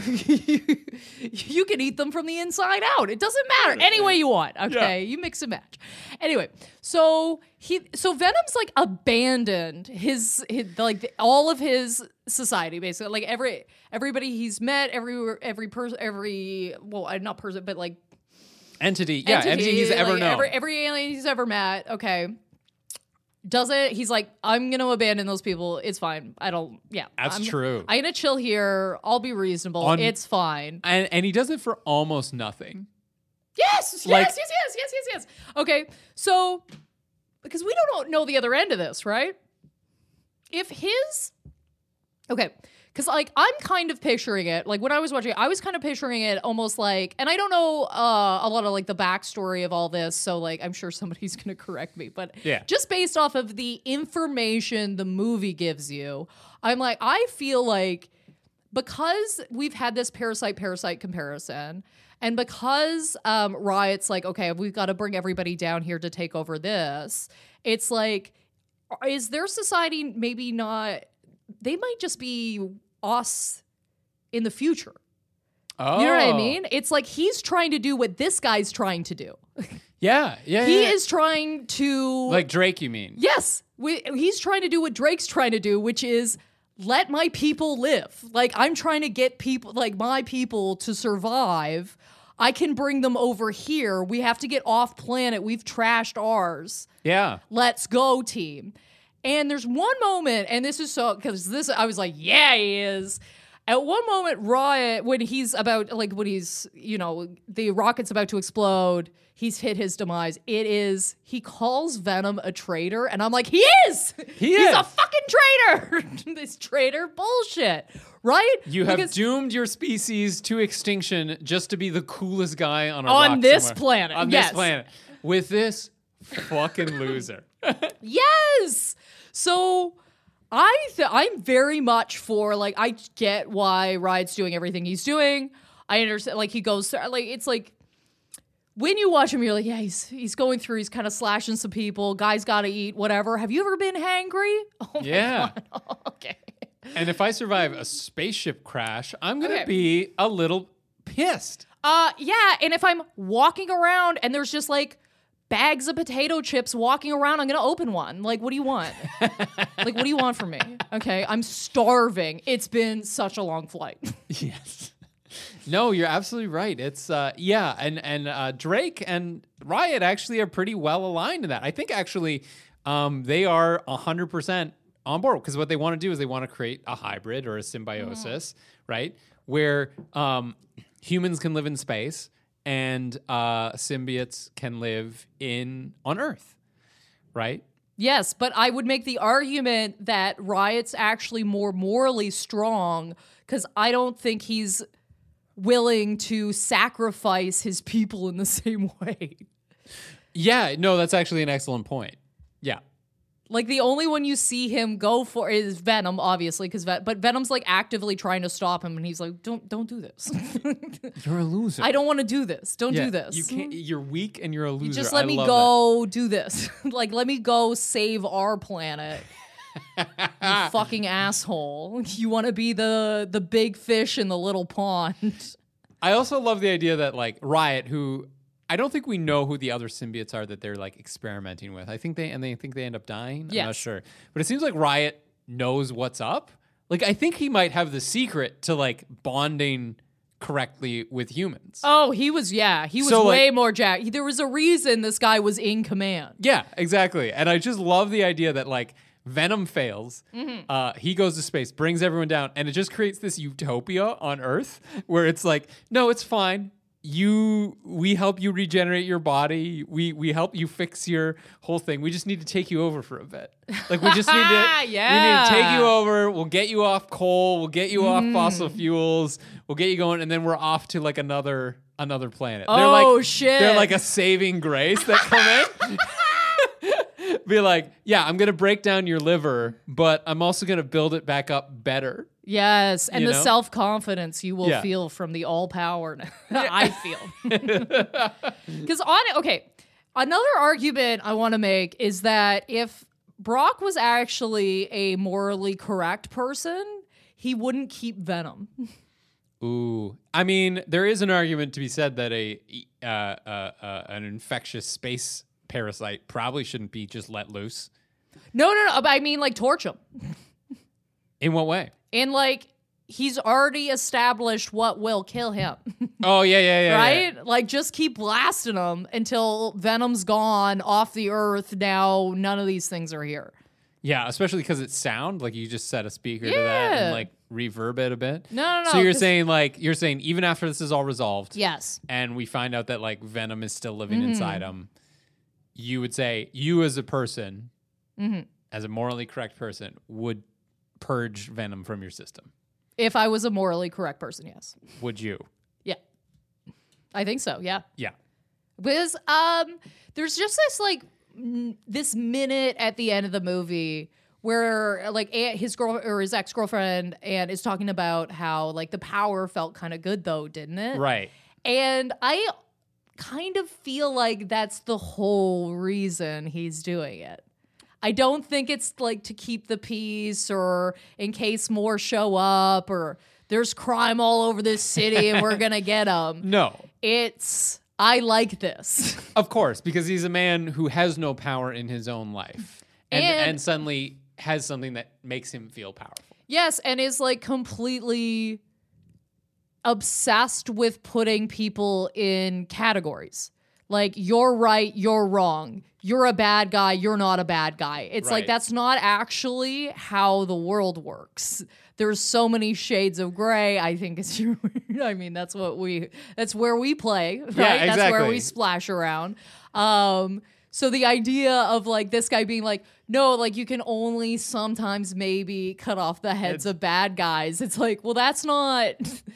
you can eat them from the inside out. It doesn't matter. Any way you want. Okay, Yeah. you mix and match. Anyway, so he, so Venom's like abandoned his, his like the, all of his society basically. Like every everybody he's met, every every person, every well, uh, not person, but like Entity. Yeah, entity, entity he's ever like, known. Every, every alien he's ever met. Okay. Does it? He's like, I'm gonna abandon those people. It's fine. I don't. Yeah, That's I'm, true. I'm gonna chill here. I'll be reasonable. On- it's fine. and, and he does it for almost nothing. Yes, yes, Like- yes, yes, yes, yes, yes. Okay, so because we don't know the other end of this, right? If his, okay, because like I'm kind of picturing it. Like when I was watching, it, I was kind of picturing it almost like, and I don't know uh, a lot of like the backstory of all this, so like I'm sure somebody's gonna correct me, but Yeah. just based off of the information the movie gives you, I'm like I feel like because we've had this parasite parasite comparison. And because um, Riot's like, okay, we've got to bring everybody down here to take over this, it's like, is their society maybe not, they might just be us in the future. Oh. You know what I mean? It's like he's trying to do what this guy's trying to do. Yeah, yeah, He yeah. is trying to... Like Drake, you mean? Yes. We, he's trying to do what Drake's trying to do, which is let my people live. Like, I'm trying to get people, like my people to survive. I can bring them over here. We have to get off planet. We've trashed ours. Yeah. Let's go, team. And there's one moment, and this is so, because this, I was like, yeah, he is. At one moment, Riot, when he's about, like, when he's, you know, the rocket's about to explode, he's hit his demise. It is, he calls Venom a traitor, and I'm like, he is! He He's is. a fucking traitor! This traitor bullshit, right? You have Because- doomed your species to extinction just to be the coolest guy on a On rock this somewhere. planet, On yes. this planet. With this fucking loser. Yes. So I th- I'm very much for, like, I get why Riot's doing everything he's doing. I understand, like, he goes through, like, it's like when you watch him, you're like, yeah, he's he's going through, he's kind of slashing some people. Guys got to eat, whatever. Have you ever been hangry? Oh my Yeah. God. Okay. And if I survive a spaceship crash, I'm going to Okay. be a little pissed. Uh, yeah, and if I'm walking around and there's just like bags of potato chips walking around, I'm gonna open one. Like, what do you want? Like, what do you want from me? Okay, I'm starving. It's been such a long flight. Yes. No, you're absolutely right. It's uh yeah, and and uh Drake and Riot actually are pretty well aligned in that. I think actually um they are one hundred percent on board because what they want to do is they want to create a hybrid or a symbiosis, right? Where um humans can live in space and uh symbiotes can live in on Earth, right? Yes, but I would make the argument that Riot's actually more morally strong because I don't think he's willing to sacrifice his people in the same way. Yeah, no, that's actually an excellent point. Yeah. Like, the only one you see him go for is Venom, obviously, because Ven- but Venom's like actively trying to stop him, and he's like, "Don't, don't do this. You're a loser. I don't want to do this. Don't Yeah, do this. You can't. You're weak and you're a loser. Just let I me love go do this. Like, let me go save our planet." You fucking asshole. You want to be the the big fish in the little pond. that. I also love the idea that like Riot, who I don't think we know who the other symbiotes are that they're like experimenting with. I think they and they think they end up dying. I'm not Yes. sure, but it seems like Riot knows what's up. Like I think he might have the secret to like bonding correctly with humans. Oh, he was, yeah, he was So, like- way more jacked. There was a reason this guy was in command. Yeah, exactly. And I just love the idea that like Venom fails, Mm-hmm. uh, he goes to space, brings everyone down, and it just creates this utopia on Earth where it's like, no, it's fine. You, we help you regenerate your body. We we help you fix your whole thing. We just need to take you over for a bit. Like we just need to, we need Yeah. to take you over. We'll get you off coal. We'll get you Mm. off fossil fuels. We'll get you going, and then we're off to like another another planet. Oh, they're like, shit. They're like a saving grace that come in. Be like, yeah, I'm gonna break down your liver, but I'm also gonna build it back up better. Yes, and You the know? self-confidence you will Yeah. feel from the all-power I feel. Because on okay, another argument I want to make is that if Brock was actually a morally correct person, he wouldn't keep Venom. Ooh, I mean, there is an argument to be said that a uh, uh, uh, an infectious space parasite probably shouldn't be just let loose. No, no, no. But I mean, like, torch him. In what way? And, like, he's already established what will kill him. Oh yeah, yeah, yeah. right? yeah. Like, just keep blasting him until Venom's gone off the earth. Now, none of these things are here. Yeah, especially because it's sound. Like you just set a speaker to that Yeah. and like reverb it a bit. No, no, no. So you're 'cause- saying like you're saying even after this is all resolved, Yes. and we find out that like Venom is still living Mm-hmm. inside him, you would say you as a person, Mm-hmm. as a morally correct person, would purge Venom from your system. If I was a morally correct person, yes. Would you? Yeah. I think so, yeah. Yeah. Because um, there's just this like n- this minute at the end of the movie where like a- his girl or his ex girlfriend and is talking about how like the power felt kind of good though, didn't it? Right. And I kind of feel like that's the whole reason he's doing it. I don't think it's like to keep the peace or in case more show up or there's crime all over this city and we're going to get them. No. It's, I like this. Of course, because he's a man who has no power in his own life, and And- and suddenly has something that makes him feel powerful. Yes, and is like completely obsessed with putting people in categories. Like, you're right, you're wrong. You're a bad guy, you're not a bad guy. It's like, Right. that's not actually how the world works. There's so many shades of gray, I think is I mean, that's what we, that's where we play, right? Yeah, That's where we exactly. splash around. Um, so the idea of like this guy being like, no, like you can only sometimes maybe cut off the heads It's- of bad guys. It's like, well, that's not.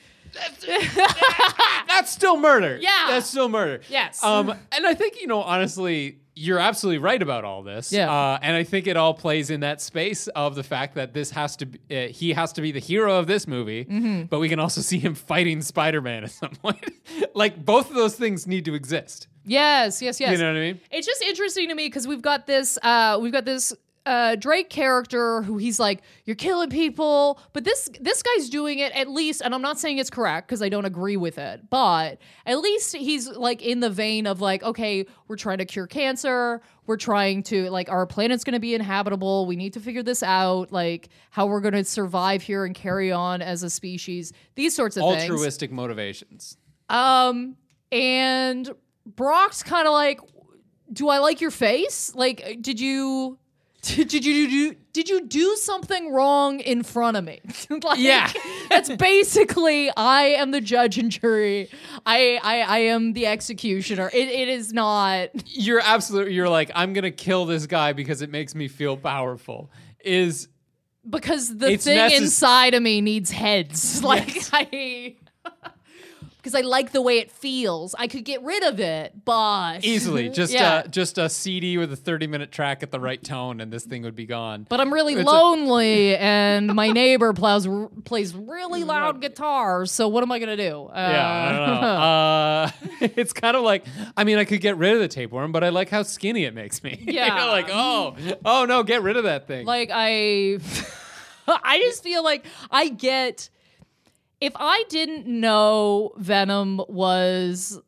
That's still murder. Yeah. That's still murder. Yes. Um, and I think, you know, honestly, you're absolutely right about all this. Yeah. Uh, and I think it all plays in that space of the fact that this has to be, uh, he has to be the hero of this movie, Mm-hmm. but we can also see him fighting Spider-Man at some point. Like, both of those things need to exist. Yes, yes, yes. You know what I mean? It's just interesting to me because we've got this, uh, we've got this uh, Drake character who he's like, you're killing people, but this this guy's doing it at least, and I'm not saying it's correct because I don't agree with it, but at least he's like in the vein of like, okay, we're trying to cure cancer, we're trying to like our planet's going to be inhabitable, we need to figure this out, like how we're going to survive here and carry on as a species, these sorts of things. Altruistic motivations. Um, and Brock's kind of like, do I like your face? Like, did you, did, did you do, did you do something wrong in front of me? Like, Yeah. that's basically, I am the judge and jury. I, I, I am the executioner. It, it is not. You're absolutely, you're like, I'm going to kill this guy because it makes me feel powerful. Is Because the It's thing necess- inside of me needs heads. Like, I. Because I like the way it feels. I could get rid of it, but easily just Yeah. uh, just a C D with a thirty minute track at the right tone, and this thing would be gone. But I'm really It's a- lonely, and my neighbor plays plays really loud guitar. So what am I gonna do? Uh, Yeah, I don't know. uh, it's kind of like, I mean, I could get rid of the tapeworm, but I like how skinny it makes me. Yeah. You're like, oh, oh no, get rid of that thing. Like I, I just feel like I get. If I didn't know Venom was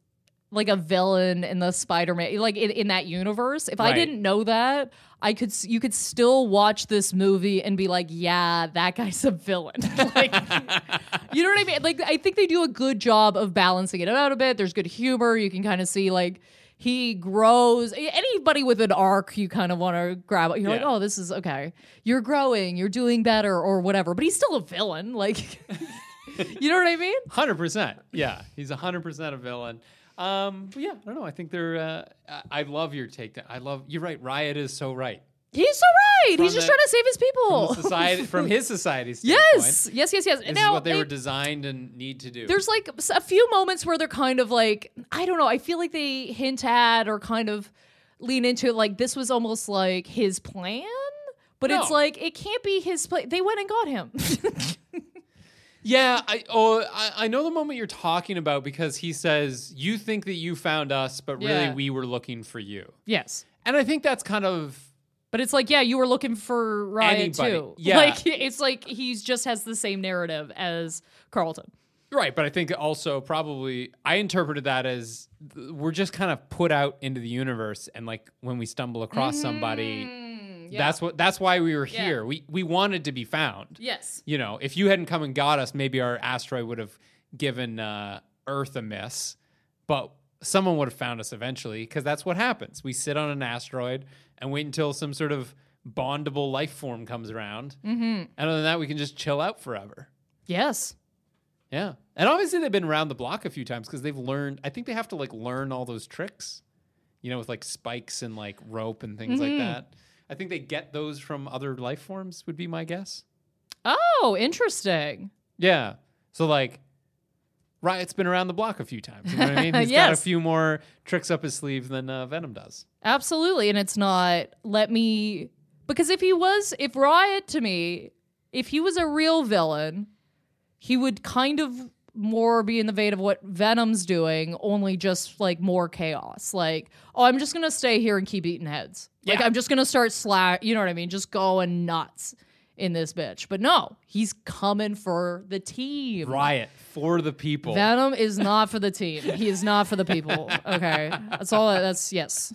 like a villain in the Spider-Man, like in, in that universe. If Right. I didn't know that, I could s- you could still watch this movie and be like, yeah, that guy's a villain. Like, you know what I mean? Like, I think they do a good job of balancing it out a bit. There's good humor. You can kind of see like he grows. Anybody with an arc, you kind of want to grab. You're like, Yeah. oh, this is okay. You're growing. You're doing better, or whatever. But he's still a villain. Like, you know what I mean? one hundred percent. Yeah, he's one hundred percent a villain. Um, but yeah, I don't know. I think they're. Uh, I I love your take. I love. You're right. Riot is so right. He's so right. He's just the- trying to save his people. From the society, from his society standpoint. Yes, yes, yes, yes. This now, is what they I- were designed and need to do. there's like s- a few moments where they're kind of like, I don't know. I feel like they hint at or kind of lean into it. Like this was almost like his plan, but it's No. like it can't be his plan. They went and got him. Yeah, I oh I, I know the moment you're talking about because he says you think that you found us, but really Yeah. we were looking for you. Yes. And I think that's kind of But it's like, yeah, you were looking for Riot Anybody. too. Yeah. Like it's like he's just has the same narrative as Carlton. right, but I think also probably I interpreted that as th- we're just kind of put out into the universe, and like when we stumble across somebody, Mm, yeah. that's what that's why we were Yeah. here. We we wanted to be found. Yes. You know, if you hadn't come and got us, maybe our asteroid would have given uh, Earth a miss, but someone would have found us eventually because that's what happens. We sit on an asteroid and wait until some sort of bondable life form comes around. Mm-hmm. And other than that, we can just chill out forever. Yes. Yeah. And obviously they've been around the block a few times because they've learned, I think they have to like learn all those tricks, you know, with like spikes and like rope and things like that. I think they get those from other life forms would be my guess. Oh, interesting. Yeah. So like Riot's been around the block a few times. You know what I mean? He's got a Yes. few more tricks up his sleeve than uh, Venom does. Absolutely. And it's not, let me, because if he was, if Riot to me, if he was a real villain, he would kind of more be in the vein of what Venom's doing, only just like more chaos. Like, oh, I'm just going to stay here and keep eating heads. Like, Yeah. I'm just going to start slack, you know what I mean? Just going nuts in this bitch. But no, he's coming for the team. Riot for the people. Venom is not for the team. He is not for the people. Okay. That's all. That's yes.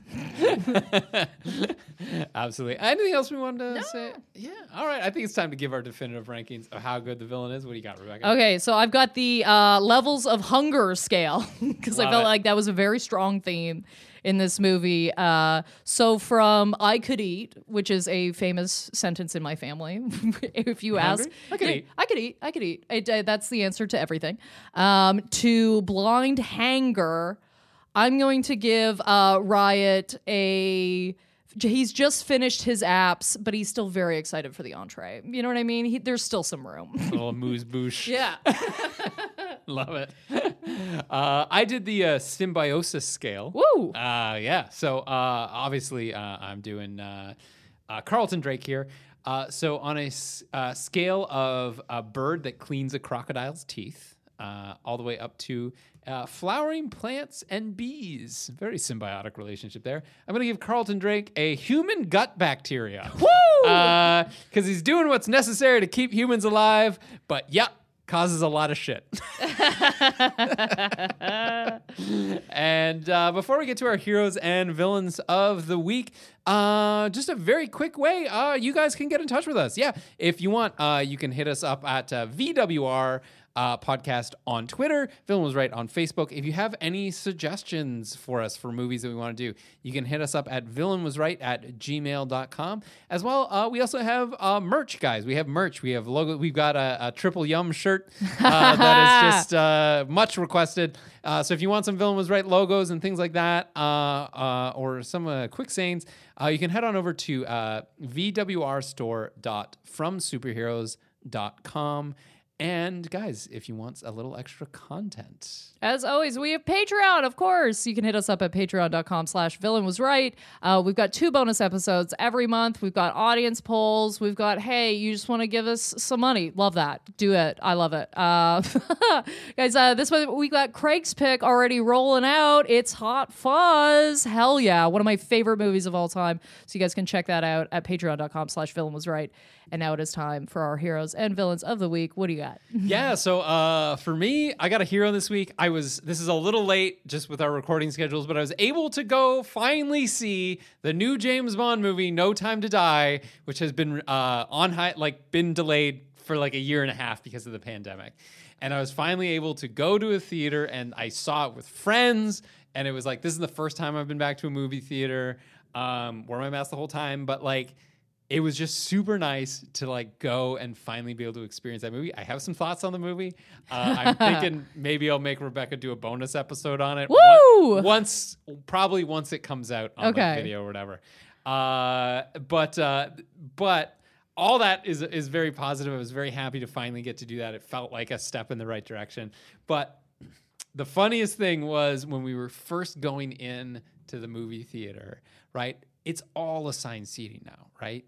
Absolutely. Anything else we wanted to say? Yeah. All right. I think it's time to give our definitive rankings of how good the villain is. What do you got, Rebecca? Okay, so I've got the uh, levels of hunger scale because I Love felt it. like that was a very strong theme in this movie. Uh, so from I could eat, which is a famous sentence in my family. If you ask, hungry? I could Yeah, eat. I could eat. I could eat. It, uh, that's the answer to everything. Um, to blind hanger, I'm going to give uh, Riot a. He's just finished his apps, but he's still very excited for the entree. You know what I mean? He, there's still some room. little amuse bouche. Yeah. Love it. Uh, I did the uh, symbiosis scale. Woo. Uh, yeah. So uh, obviously, uh, I'm doing uh, uh, Carlton Drake here. Uh, so on a s- uh, scale of a bird that cleans a crocodile's teeth, uh, all the way up to uh, flowering plants and bees, very symbiotic relationship there. I'm going to give Carlton Drake a human gut bacteria. Woo! Because he's doing what's necessary to keep humans alive, but yeah, causes a lot of shit. And uh, before we get to our heroes and villains of the week, uh, just a very quick way, uh, you guys can get in touch with us. Yeah, if you want, uh, you can hit us up at uh, V W R uh, podcast on Twitter. Villain Was Right on Facebook. If you have any suggestions for us for movies that we want to do, you can hit us up at villainwasright at gmail dot com. As well, uh, we also have uh, merch, guys. We have merch. We have logo. We've got a, a triple yum shirt uh, that is just uh, much requested. Uh, so if you want some Villain Was Right logos and things like that, uh, uh, or some uh, quick sayings, uh, you can head on over to uh, v w r store dot from superheroes dot com. And guys, if you want a little extra content, As always, we have Patreon, of course. You can hit us up at patreon.com slash villain was right. Uh, we've got two bonus episodes every month. We've got audience polls. We've got, hey, you just want to give us some money. Love that. Do it. I love it. Uh, guys, uh, this one, we got Craig's pick already rolling out. It's Hot Fuzz. Hell yeah. One of my favorite movies of all time. So you guys can check that out at patreon.com slash villain was right. And now it is time for our heroes and villains of the week. What do you got? that? Yeah, so uh, for me, I got a hero this week. I was this is a little late just with our recording schedules, but I was able to go finally see the new James Bond movie, No Time to Die, which has been uh, on high, like been delayed for like a year and a half because of the pandemic. And I was finally able to go to a theater, and I saw it with friends, and it was like, this is the first time I've been back to a movie theater. Um, wore my mask the whole time, but like, it was just super nice to like go and finally be able to experience that movie. I have some thoughts on the movie. Uh, I'm thinking maybe I'll make Rebecca do a bonus episode on it. Woo! Once, probably once it comes out on Okay. like video or whatever. Uh, but uh, but all that is is very positive. I was very happy to finally get to do that. It felt like a step in the right direction. But the funniest thing was when we were first going in to the movie theater, right? It's all assigned seating now, right?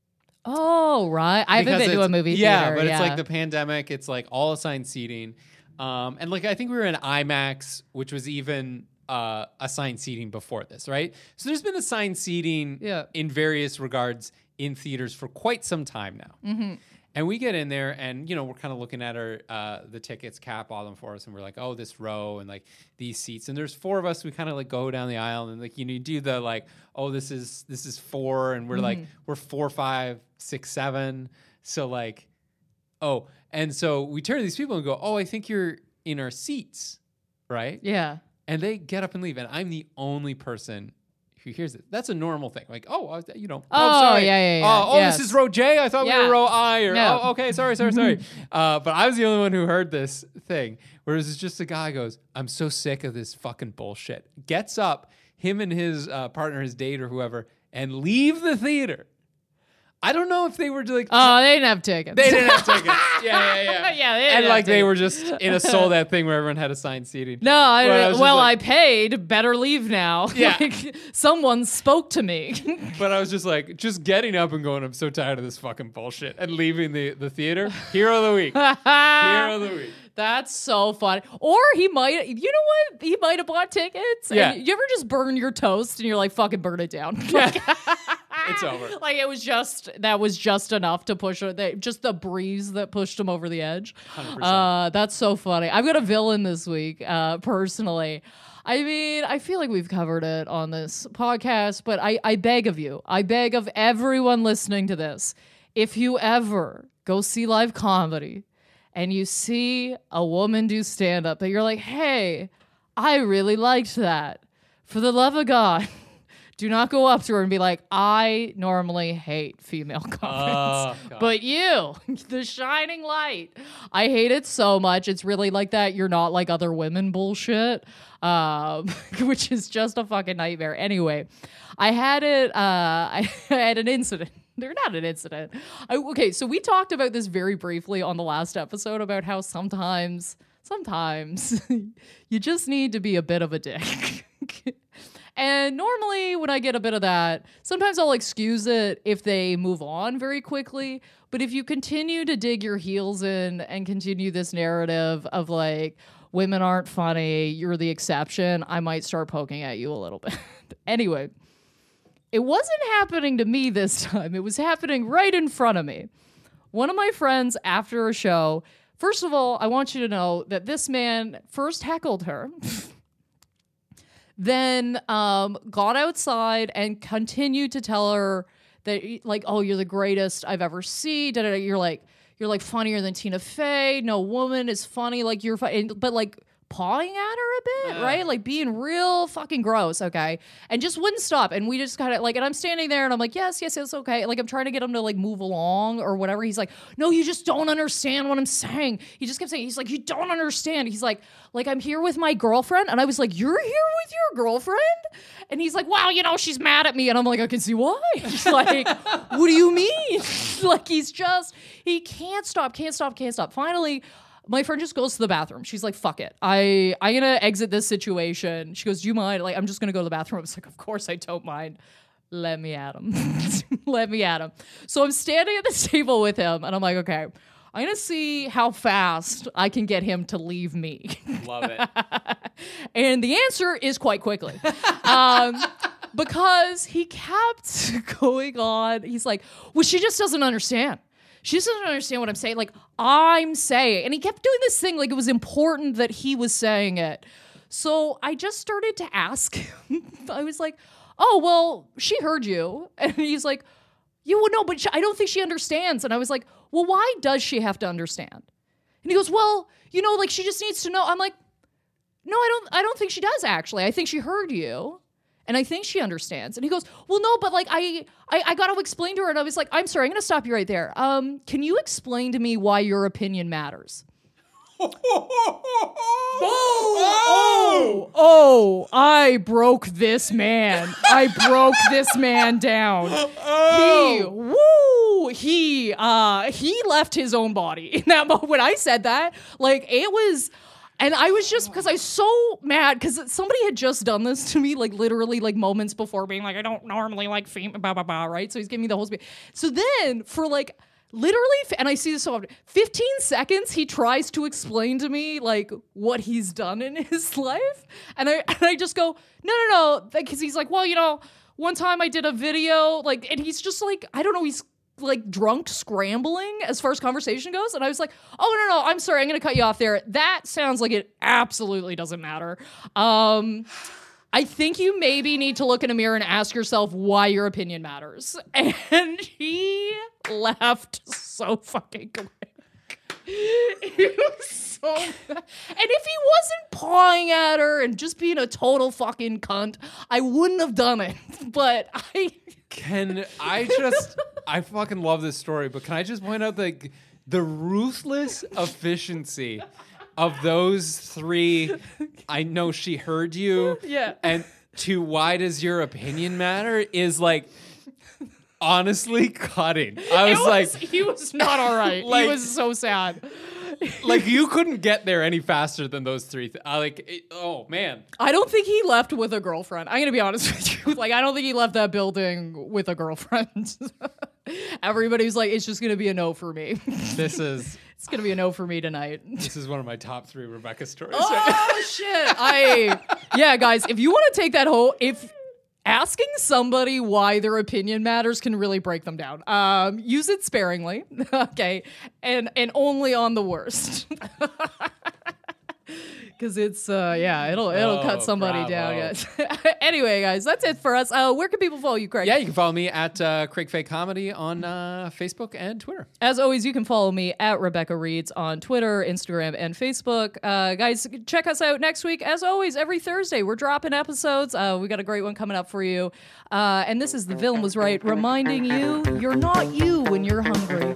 Oh, right. I haven't Because been to it's- a movie yeah, theater. but yeah, it's like the pandemic. It's like all assigned seating. Um, and like, I think we were in IMAX, which was even uh, assigned seating before this, right? So there's been assigned seating Yeah. in various regards in theaters for quite some time now. Mm-hmm. And we get in there and, you know, we're kind of looking at our, uh, the tickets, cap all them for us. And we're like, oh, this row and like these seats. And there's four of us. We kind of like go down the aisle and like, you know, you do the like, oh, this is, this is four. And we're Mm-hmm. like, we're four, five, six, seven. So like, oh, and so we turn to these people and go, oh, I think you're in our seats. Right. Yeah. And they get up and leave. And I'm the only person who hears it. That's a normal thing. Like, oh, uh, you know, Oh, oh, sorry. yeah, yeah, yeah. Oh, oh Yes. this is row J? I thought we Yeah. were row I. Or, No. oh, okay, sorry, sorry, sorry. uh, but I was the only one who heard this thing. Whereas it's just a guy goes, I'm so sick of this fucking bullshit. Gets up, him and his uh, partner, his date or whoever, and leave the theater. I don't know if they were like... Oh, they didn't have tickets. They didn't have tickets. Yeah, yeah, yeah. Yeah, they didn't And have like they tickets. were just in a sold out thing where everyone had assigned seating. No, I, Where I was just well, like- I paid. Better leave now. Yeah. Like, someone spoke to me. But I was just like, just getting up and going, I'm so tired of this fucking bullshit, and leaving the, the theater. Hero of the week. Hero of the week. That's so fun. Or he might, you know what? He might have bought tickets. Yeah. And you ever just burn your toast and you're like, fucking burn it down? It's over. Like it was just, that was just enough to push her. They, just the breeze that pushed him over the edge. one hundred percent. Uh, that's so funny. I've got a villain this week, uh, personally. I mean, I feel like we've covered it on this podcast, but I, I beg of you, I beg of everyone listening to this, if you ever go see live comedy and you see a woman do stand-up that you're like, hey, I really liked that. For the love of God, do not go up to her and be like, I normally hate female Oh, comics. God. But you, the shining light. I hate it so much. It's really like that you're not like other women bullshit, um, which is just a fucking nightmare. Anyway, I had it, uh, I had an incident. They're not an incident. I, okay, so we talked about this very briefly on the last episode about how sometimes, sometimes you just need to be a bit of a dick. And normally when I get a bit of that, sometimes I'll excuse it if they move on very quickly. But if you continue to dig your heels in and continue this narrative of like, women aren't funny, you're the exception, I might start poking at you a little bit. Anyway, it wasn't happening to me this time. It was happening right in front of me. One of my friends after a show, first of all, I want you to know that this man first heckled her. Then um, got outside and continued to tell her that, like, oh, you're the greatest I've ever seen. Da, da, da. You're like, you're like funnier than Tina Fey. No woman is funny like you're funny. But like pawing at her a bit, Yeah. right? Like being real fucking gross, okay? And just wouldn't stop. And we just kind of like, and I'm standing there and I'm like, yes, yes, yes, okay. Like I'm trying to get him to like move along or whatever. He's like, no, you just don't understand what I'm saying. He just kept saying, he's like, you don't understand. He's like, like I'm here with my girlfriend. And I was like, you're here with your girlfriend? And he's like, wow, you know, she's mad at me. And I'm like, I can see why. He's like, what do you mean? Like he's just, he can't stop, can't stop, can't stop. Finally, my friend just goes to the bathroom. She's like, fuck it. I, I'm going to exit this situation. She goes, do you mind? Like, I'm just going to go to the bathroom. I was like, of course I don't mind. Let me at him. Let me at him. So I'm standing at this table with him and I'm like, okay, I'm going to see how fast I can get him to leave me. Love it. And the answer is quite quickly. um, because he kept going on. He's like, well, she just doesn't understand. she doesn't understand what I'm saying. Like, I'm saying. And he kept doing this thing like it was important that he was saying it. So I just started to ask him. I was like, oh, well, she heard you. And he's like, you would know, but she, I don't think she understands. And I was like, well, why does she have to understand? And he goes, well, you know, like she just needs to know. I'm like, no, I don't, I don't think she does actually. I think she heard you. And I think she understands. And he goes, well, no, but like I, I, I got to explain to her. And I was like, I'm sorry, I'm going to stop you right there. Um, can you explain to me why your opinion matters? oh, oh, oh, I broke this man. I broke this man down. He, woo, he, uh, he left his own body in that moment. When I said that, like it was... And I was just, because I was so mad, because somebody had just done this to me, like literally like moments before, being like, I don't normally like female, blah, blah, blah, right? So he's giving me the whole speech. So then for like literally, and I see this so often, fifteen seconds, he tries to explain to me like what he's done in his life. And I, and I just go, no, no, no. Because he's like, well, you know, one time I did a video, like, and he's just like, I don't know, he's like drunk scrambling as far as conversation goes. And I was like, oh, no, no, I'm sorry. I'm going to cut you off there. That sounds like it absolutely doesn't matter. Um, I think you maybe need to look in a mirror and ask yourself why your opinion matters. And he left so fucking quick. He was so mad. And if he wasn't pawing at her and just being a total fucking cunt, I wouldn't have done it. But I... Can I just, I fucking love this story, but can I just point out the, the ruthless efficiency of those three, I know she heard you, yeah. and to why does your opinion matter is like, honestly cutting. I was, was like... He was not all right. Like, he was so sad. Like, you couldn't get there any faster than those three. Th- I like, it, oh, man. I don't think he left with a girlfriend. I'm going to be honest with you. Like, I don't think he left that building with a girlfriend. Everybody's like, it's just going to be a no for me. This is... It's going to be a no for me tonight. This is one of my top three Rebecca stories. Oh, shit. I... Yeah, guys, if you want to take that whole... If... Asking somebody why their opinion matters can really break them down. Um, use it sparingly, okay, and and only on the worst, because it's uh, yeah, it'll it'll oh, cut somebody bravo. down. Yes. Anyway, guys, that's it for us. Uh, where can people follow you, Craig? Yeah, you can follow me at uh, Craig Fay Comedy on uh, Facebook and Twitter. As always, you can follow me at Rebecca Reads on Twitter, Instagram, and Facebook. Uh, guys, check us out next week. As always, every Thursday, we're dropping episodes. Uh, we got a great one coming up for you. Uh, and this is The Villain Was Right, reminding you, you're not you when you're hungry.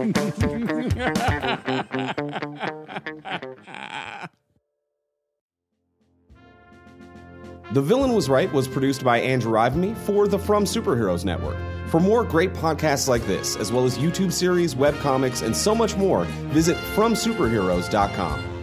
The Villain Was Right was produced by Andrew Ivamy for the From Superheroes Network. For more great podcasts like this, as well as YouTube series, webcomics, and so much more, visit from superheroes dot com.